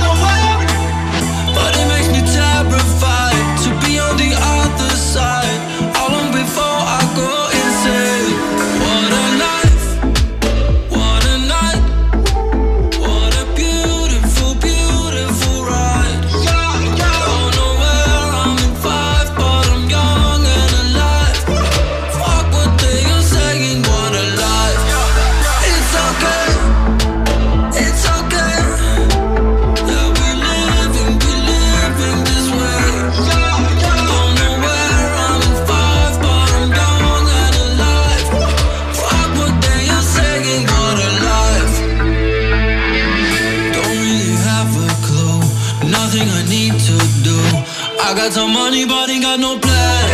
but it makes me terrified to be on the other side. How long before I go insane? What a life, what a night, what a beautiful, beautiful ride. Don't know where I'm in 5, but I'm young and alive. Fuck what they are saying, what a life. It's okay, it's okay. Yeah, we living this way. Don't know where I'm in 5, but I'm young and alive. Fuck what they are saying, what a life. Don't really have a clue, nothing I need to do. I got some money, but ain't got no plan.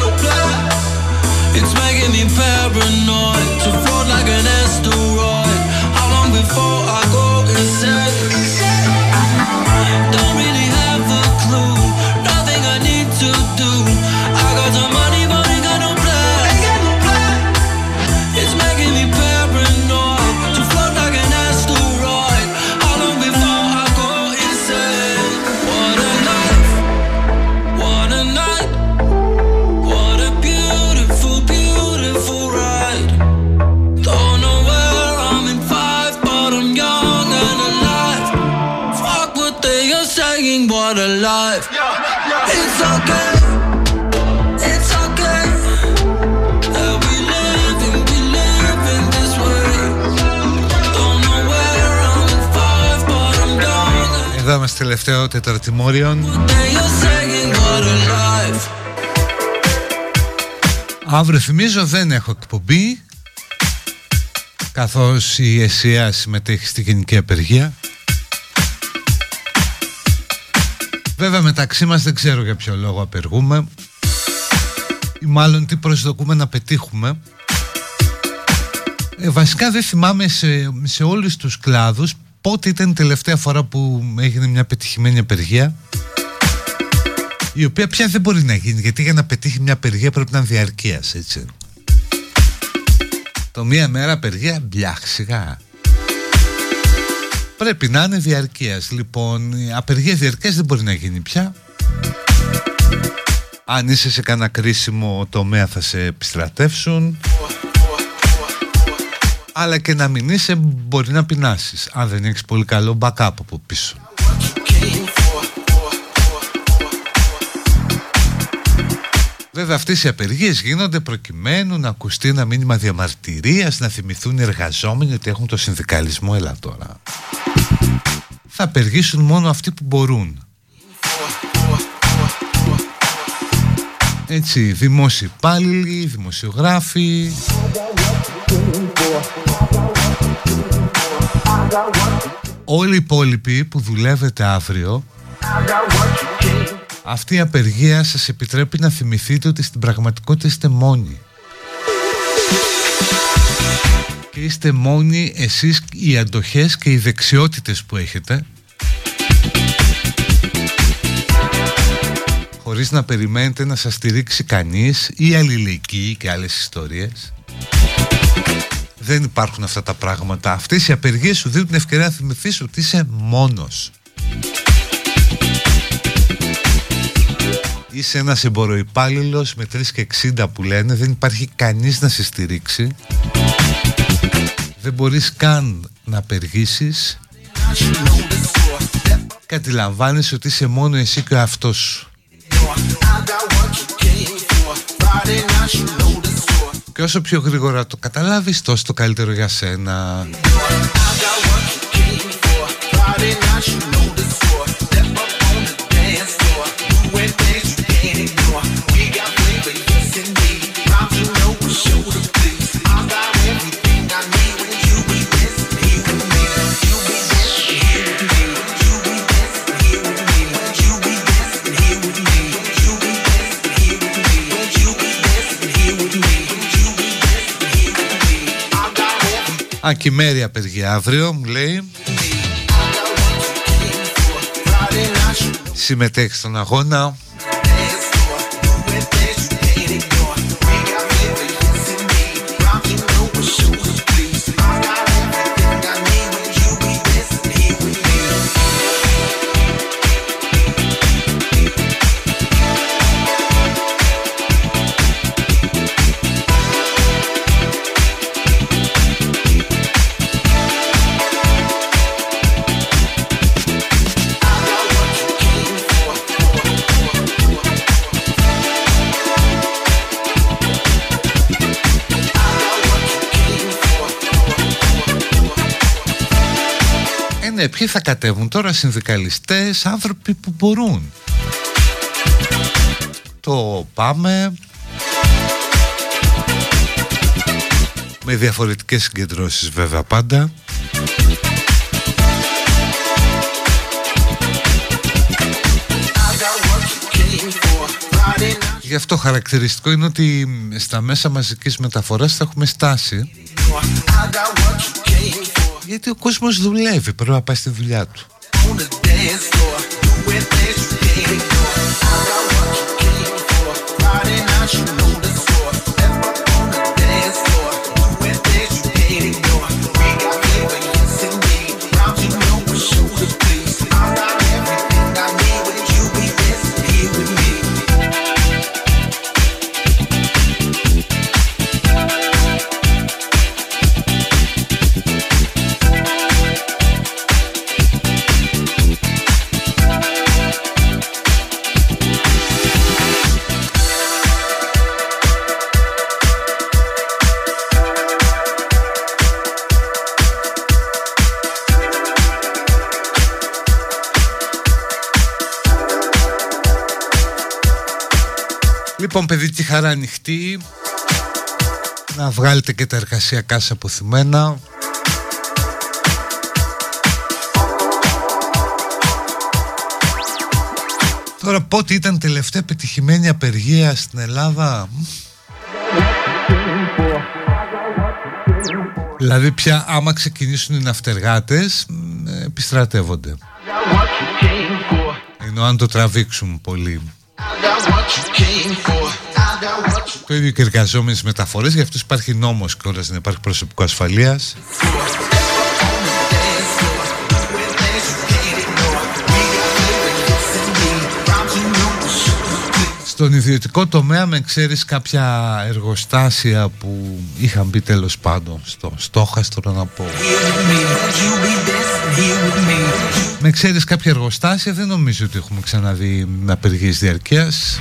It's making me paranoid to float like an asteroid. How long before I go insane? Don't really have a clue, nothing I need to do. I got some money, but ain't got no plan. It's making me paranoid to float like an asteroid. How long before I go insane? What a life, what a night, what a beautiful, beautiful ride. Don't know where I'm in 5, but I'm young and alive. Fuck what they are saying, what a life. It's okay, it's okay. Yeah, we living this way. Don't know where I'm in 5, but I'm young. Εδώ είμαστε τελευταίο τεταρτημόριον. What they are saying, what a life. Αύριο θυμίζω δεν έχω εκπομπή, καθώς η ΕΣΥΑ συμμετέχει στη γενική απεργία. Βέβαια μεταξύ μας δεν ξέρω για ποιο λόγο απεργούμε, ή μάλλον τι προσδοκούμε να πετύχουμε. Βασικά δεν θυμάμαι σε όλους τους κλάδους πότε ήταν η τελευταία φορά που έγινε μια πετυχημένη απεργία, η οποία πια δεν μπορεί να γίνει, γιατί για να πετύχει μια απεργία πρέπει να είναι διαρκείας, έτσι. Το μία μέρα απεργία, μπλιάχ, σιγά. Πρέπει να είναι διαρκείας. Λοιπόν, η απεργία διαρκείας δεν μπορεί να γίνει πια. Αν είσαι σε κανένα κρίσιμο τομέα θα σε επιστρατεύσουν, αλλά και να μην είσαι μπορεί να πεινάσεις, αν δεν έχεις πολύ καλό backup από πίσω. Βέβαια αυτές οι απεργίες γίνονται προκειμένου να ακουστεί ένα μήνυμα διαμαρτυρίας, να θυμηθούν οι εργαζόμενοι ότι έχουν το συνδικαλισμό. Έλα τώρα. Θα απεργήσουν μόνο αυτοί που μπορούν. Έτσι, δημόσιοι υπάλληλοι, δημοσιογράφοι. Όλοι οι υπόλοιποι που δουλεύετε αύριο, αυτή η απεργία σας επιτρέπει να θυμηθείτε ότι στην πραγματικότητα είστε μόνοι. Και είστε μόνοι εσείς, οι αντοχές και οι δεξιότητες που έχετε, χωρίς να περιμένετε να σας στηρίξει κανείς, ή αλληλεγγύη και άλλες ιστορίες. Δεν υπάρχουν αυτά τα πράγματα. Αυτές οι απεργίες σου δίνουν την ευκαιρία να θυμηθείς ότι είσαι μόνος. Είσαι ένας εμποροϊπάλληλος με 3,60 που λένε, δεν υπάρχει κανείς να σε στηρίξει, δεν μπορείς καν να απεργήσεις και αντιλαμβάνεσαι ότι είσαι μόνο εσύ και ο εαυτός σου. Και όσο πιο γρήγορα το καταλάβεις, τόσο το καλύτερο για σένα. Α, και η Μέρη απεργεί αύριο, μου λέει. Συμμετέχει στον αγώνα. Ναι, ποιοι θα κατέβουν τώρα? Συνδικαλιστές, άνθρωποι που μπορούν. Το πάμε με διαφορετικές συγκεντρώσεις βέβαια πάντα. Γι' αυτό χαρακτηριστικό είναι ότι στα μέσα μαζικής μεταφοράς θα έχουμε στάση. Γιατί ο κόσμος δουλεύει, πρέπει να πάει στη δουλειά του. Λοιπόν, παιδική χαρά ανοιχτή. Να βγάλετε και τα εργασιακά σας αποθυμένα. Τώρα πότε ήταν τελευταία πετυχημένη απεργία στην Ελλάδα? Δηλαδή πια άμα ξεκινήσουν οι ναυτεργάτες επιστρατεύονται. Ενώ αν το τραβήξουν πολύ. Το ίδιο και εργαζόμενοι στις μεταφορές. Για αυτούς υπάρχει νόμος και όλας, δεν υπάρχει προσωπικό ασφαλείας. Στον ιδιωτικό τομέα, με ξέρεις κάποια εργοστάσια που είχαν μπει τέλος πάντων στο στόχαστρο να πω. Με ξέρεις κάποια εργοστάσια, δεν νομίζω ότι έχουμε ξαναδεί απεργίες διαρκείας.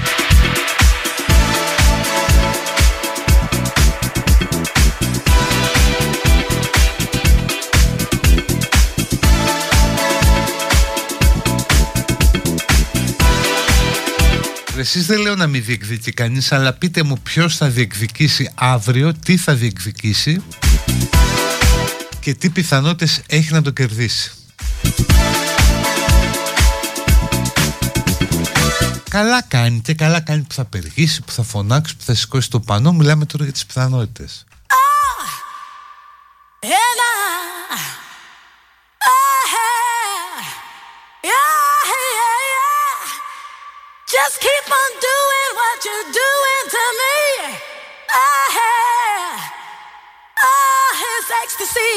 Εσείς δεν λέω να μην διεκδικεί κανείς, αλλά πείτε μου ποιος θα διεκδικήσει αύριο, τι θα διεκδικήσει και τι πιθανότητες έχει να το κερδίσει. Καλά κάνει και καλά κάνει που θα απεργήσει, που θα φωνάξει, που θα σηκώσει το πανό. Μιλάμε τώρα για τις πιθανότητες. Just keep on doing what you're doing to me. It's ecstasy.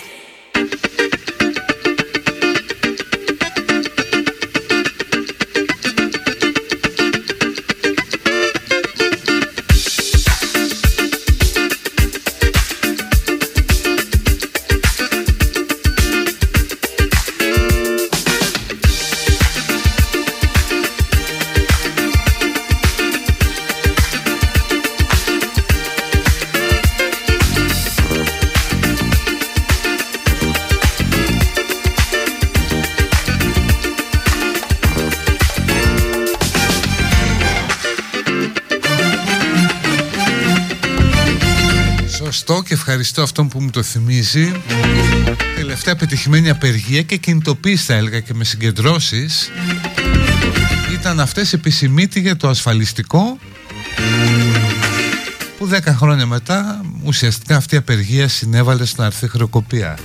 Και ευχαριστώ αυτόν που μου το θυμίζει. Τελευταία πετυχημένη απεργία και κινητοποίηση, θα έλεγα, και με συγκεντρώσεις ήταν αυτές επισημήτη για το ασφαλιστικό, που 10 χρόνια μετά ουσιαστικά αυτή η απεργία συνέβαλε στην να έρθει χρεοκοπία.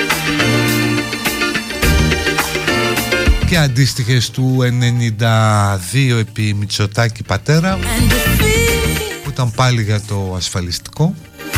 Και αντίστοιχες του 92 επί Μητσοτάκη πατέρα, που ήταν πάλι για το ασφαλιστικό.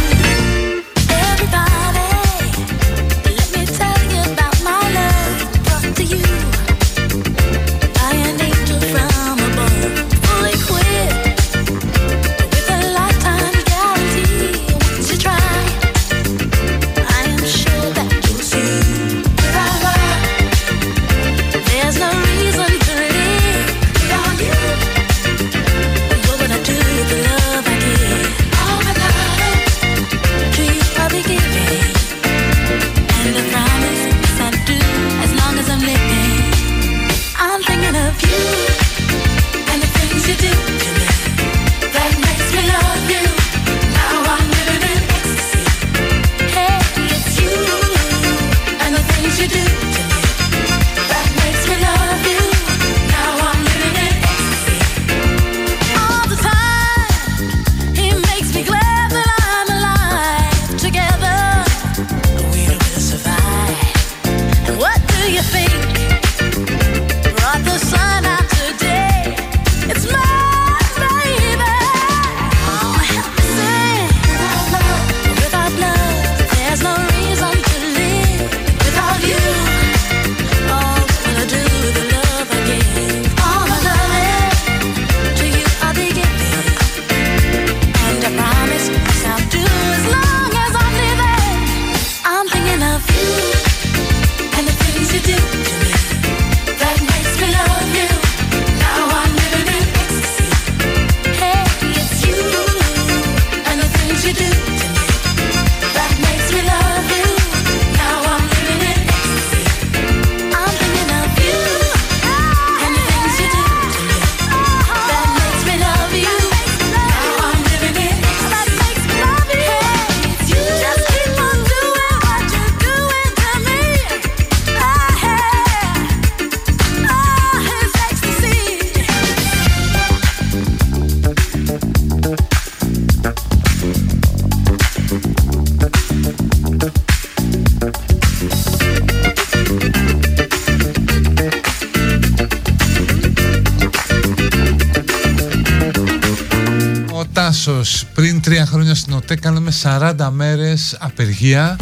Πριν 3 χρόνια στην ΟΤΕ κάναμε 40 μέρες απεργία.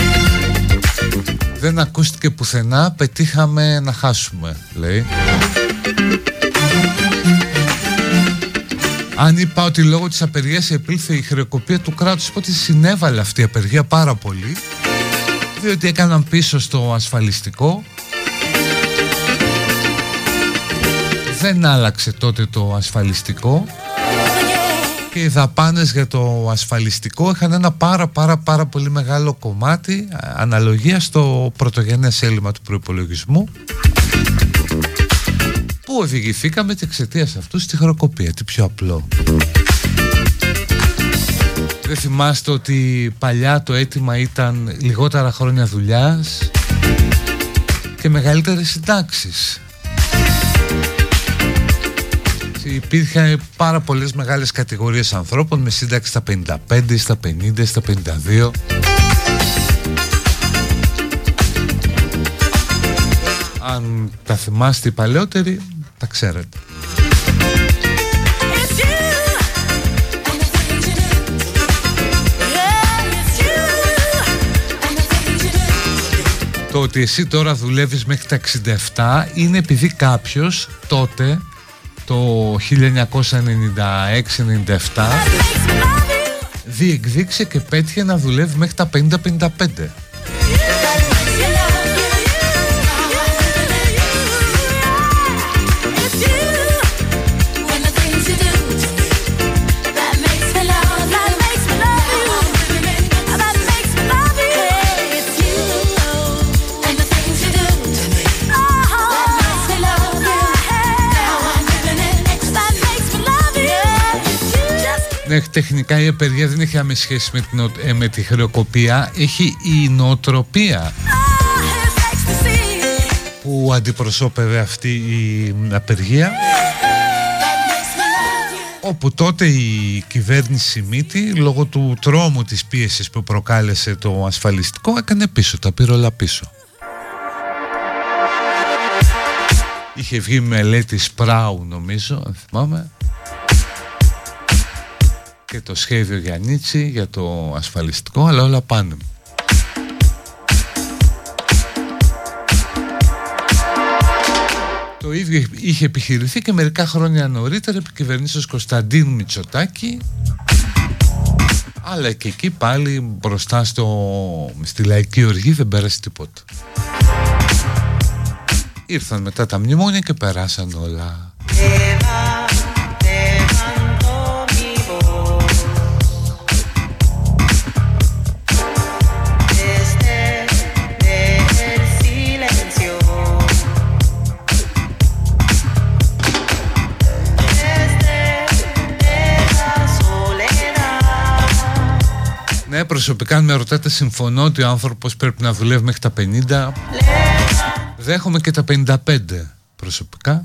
Δεν ακούστηκε πουθενά, πετύχαμε να χάσουμε, λέει. Αν είπα ότι λόγω της απεργίας επήλθε η χρεοκοπία του κράτους, οπότε συνέβαλε αυτή η απεργία πάρα πολύ, διότι έκαναν πίσω στο ασφαλιστικό. Δεν άλλαξε τότε το ασφαλιστικό και οι δαπάνες για το ασφαλιστικό είχαν ένα πάρα πολύ μεγάλο κομμάτι αναλογία στο πρωτογενές έλλειμμα του προϋπολογισμού, που οδηγηθήκαμε και εξαιτίας αυτού στη χρεοκοπία. Τι πιο απλό. Δεν θυμάστε ότι παλιά το αίτημα ήταν λιγότερα χρόνια δουλειάς και μεγαλύτερες συντάξεις? Υπήρχαν πάρα πολλές μεγάλες κατηγορίες ανθρώπων με σύνταξη στα 55, στα 50, στα 52. Αν τα θυμάστε οι παλαιότεροι, τα ξέρετε. Το ότι εσύ τώρα δουλεύεις μέχρι τα 67 είναι επειδή κάποιος τότε, το 1996-97, διεκδίκησε και πέτυχε να δουλεύει μέχρι τα 50-55. Τεχνικά η απεργία δεν έχει άμεση σχέση με τη χρεοκοπία. Έχει η νοοτροπία που αντιπροσώπευε αυτή η απεργία. όπου τότε η κυβέρνηση Μήτη, λόγω του τρόμου της πίεσης που προκάλεσε το ασφαλιστικό, έκανε πίσω, τα πήρε όλα πίσω. Είχε βγει μελέτη Σπράου, νομίζω, αν θυμάμαι, και το σχέδιο Γιαννίτσι για το ασφαλιστικό, αλλά όλα πάνε. Το ίδιο είχε επιχειρηθεί και μερικά χρόνια νωρίτερα επί κυβερνήσεως Κωνσταντίνου Μητσοτάκη, αλλά και εκεί πάλι μπροστά στη λαϊκή οργή δεν πέρασε τίποτα. Ήρθαν μετά τα μνημόνια και περάσαν όλα. Ναι, προσωπικά αν με ρωτάτε, συμφωνώ ότι ο άνθρωπος πρέπει να δουλεύει μέχρι τα 50. Δέχομαι και τα 55 προσωπικά.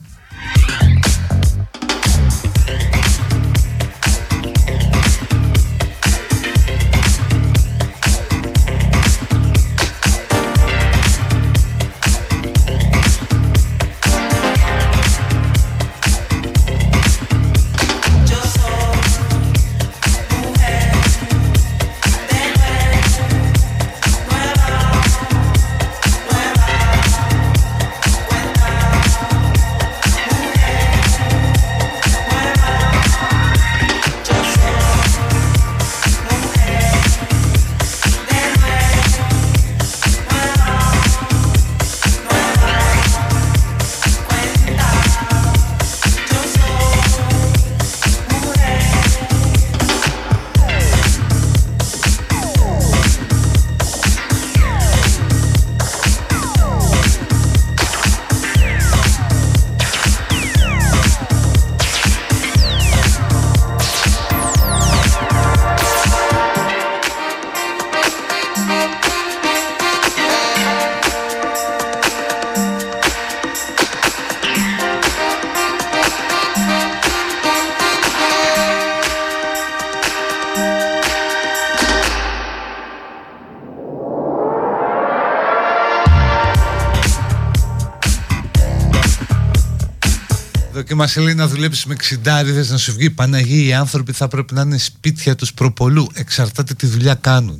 Δοκίμασε, λέει, να δουλέψεις με 60άριδες, να σου βγει Παναγία. Οι άνθρωποι θα πρέπει να είναι σπίτια τους προπολού. Εξαρτάται τι δουλειά κάνουν.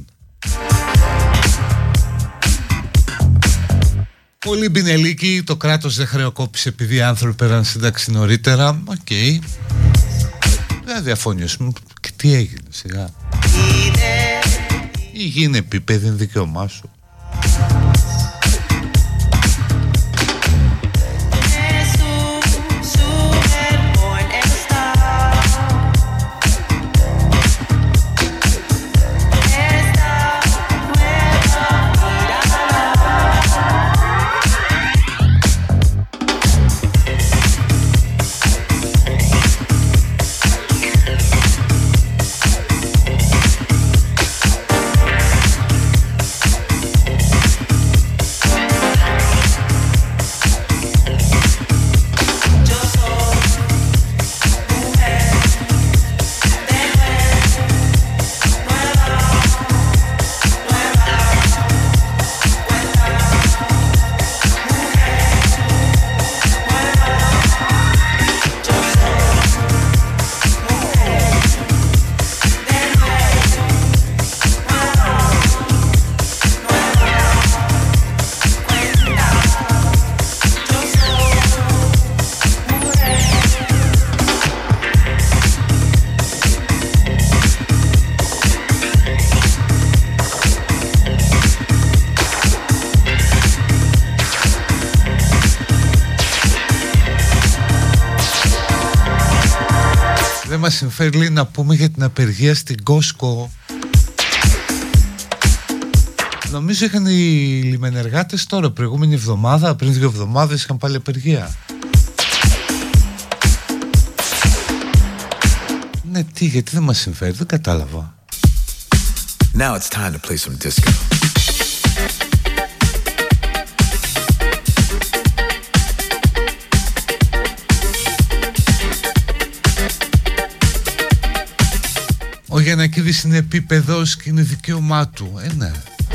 Πολύ μπινελίκι, το κράτος δεν χρεοκόπησε επειδή οι άνθρωποι πέραν σύνταξη νωρίτερα. Οκ. Δεν διαφωνήσουμε. Και τι έγινε σιγά. Η γη είναι επίπεδη, είναι δικαίωμά σου. Μας συμφέρει, λέει, να πούμε για την απεργία στην Κόσκο. Νομίζω είχαν οι λιμενεργάτες τώρα, προηγούμενη εβδομάδα, πριν 2 εβδομάδες είχαν πάλι απεργία. Ναι, τι, γιατί δεν μας συμφέρει, δεν κατάλαβα. Now it's time to play some disco. Γιαννακίδης είναι επίπεδος και είναι δικαίωμά του. Ναι.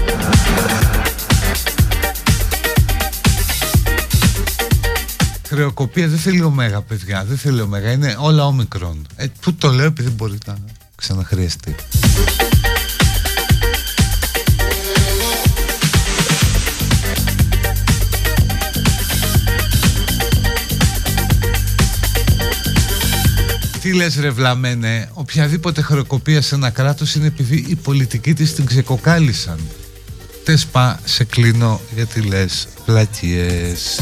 Χρεοκοπία δεν θέλει ωμέγα, παιδιά. Δεν θέλει ωμέγα. Είναι όλα όμικρον. Πού το λέω, επειδή μπορεί να ξαναχρειαστεί. Τι λες ρε βλαμένε, οποιαδήποτε χρεοκοπία σε ένα κράτος είναι επειδή οι πολιτικοί της την ξεκοκάλισαν. Τεσπά, σε κλείνω γιατί λες βλακίες.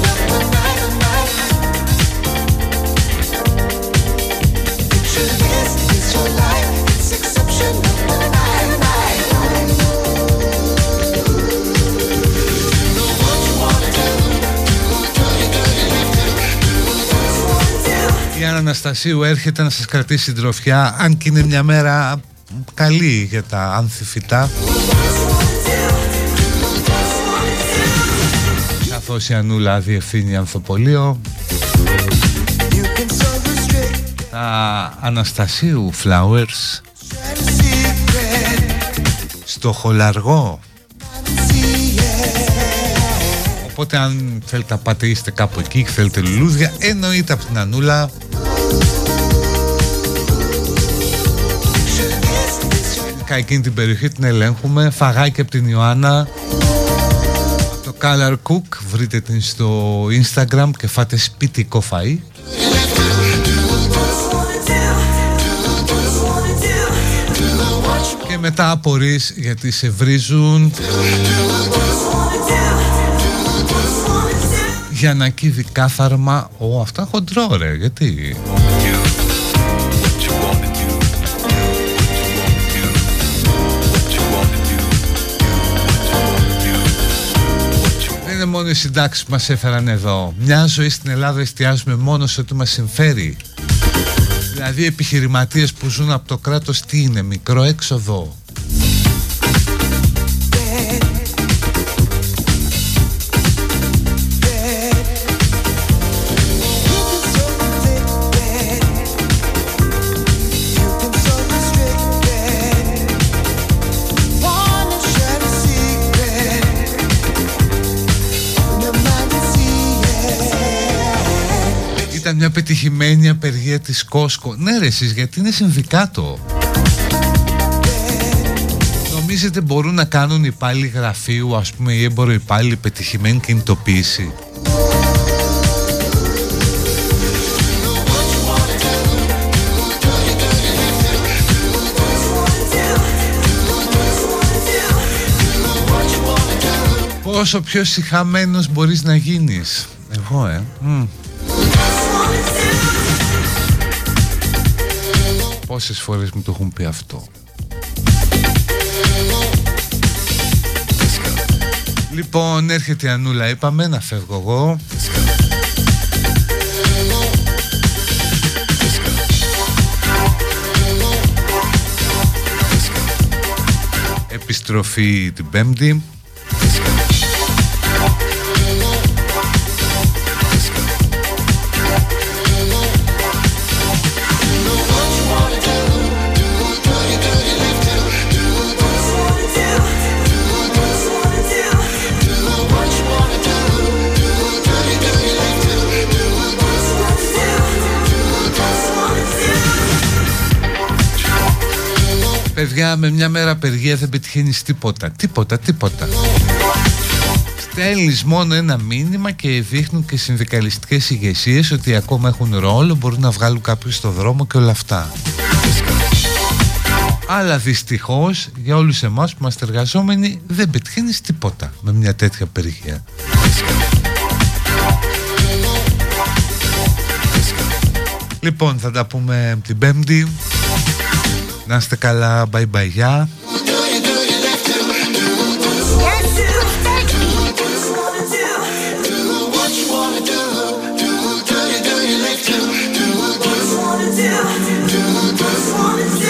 Η Αναστασίου έρχεται να σας κρατήσει συντροφιά, αν και είναι μια μέρα καλή για τα άνθη-φυτά, καθώς η Ανούλα διευθύνει ανθοπολείο. Τα Αναστασίου Flowers στο Χολαργό. Οπότε αν θέλετε να πάτε, είστε κάπου εκεί και θέλετε λουλούδια, εννοείται από την Ανούλα. Εκείνη την περιοχή την ελέγχουμε. Φαγάκι από την Ιωάννα, από το Color Cook. Βρείτε την στο Instagram και φάτε σπιτικό φαΐ. Και μετά απορείς γιατί σε βρίζουν. Γιαννακίδη κάθαρμα. Αυτά χοντρό ρε, γιατί... Δεν είναι μόνο οι συντάξεις που μας έφεραν εδώ. Μια ζωή στην Ελλάδα εστιάζουμε μόνο σε ό,τι μας συμφέρει. Δηλαδή επιχειρηματίες που ζουν από το κράτος, τι είναι, μικρό έξοδο? Μια πετυχημένη απεργία της Κόσκο. Ναι ρε εσείς, γιατί είναι συνδικάτο. Νομίζετε μπορούν να κάνουν υπάλληλοι γραφείου, ας πούμε, ή έμπορο υπάλληλοι πετυχημένη κινητοποίηση? Πόσο πιο σιχαμένος μπορείς να γίνεις? Εγώ Πόσες φορές μου το έχουν πει αυτό. Λοιπόν, έρχεται η Ανούλα, είπαμε, να φεύγω εγώ. Επιστροφή την Πέμπτη. Παιδιά, με μια μέρα απεργία δεν πετυχαίνεις τίποτα. Τίποτα. Στέλνεις μόνο ένα μήνυμα και δείχνουν και συνδικαλιστικές ηγεσίες ότι ακόμα έχουν ρόλο, μπορούν να βγάλουν κάποιους στο δρόμο και όλα αυτά. Αλλά δυστυχώς για όλους εμάς που είμαστε εργαζόμενοι δεν πετυχαίνεις τίποτα με μια τέτοια απεργία. Λοιπόν, θα τα πούμε την Πέμπτη. Να είστε καλά, bye bye, γεια. Do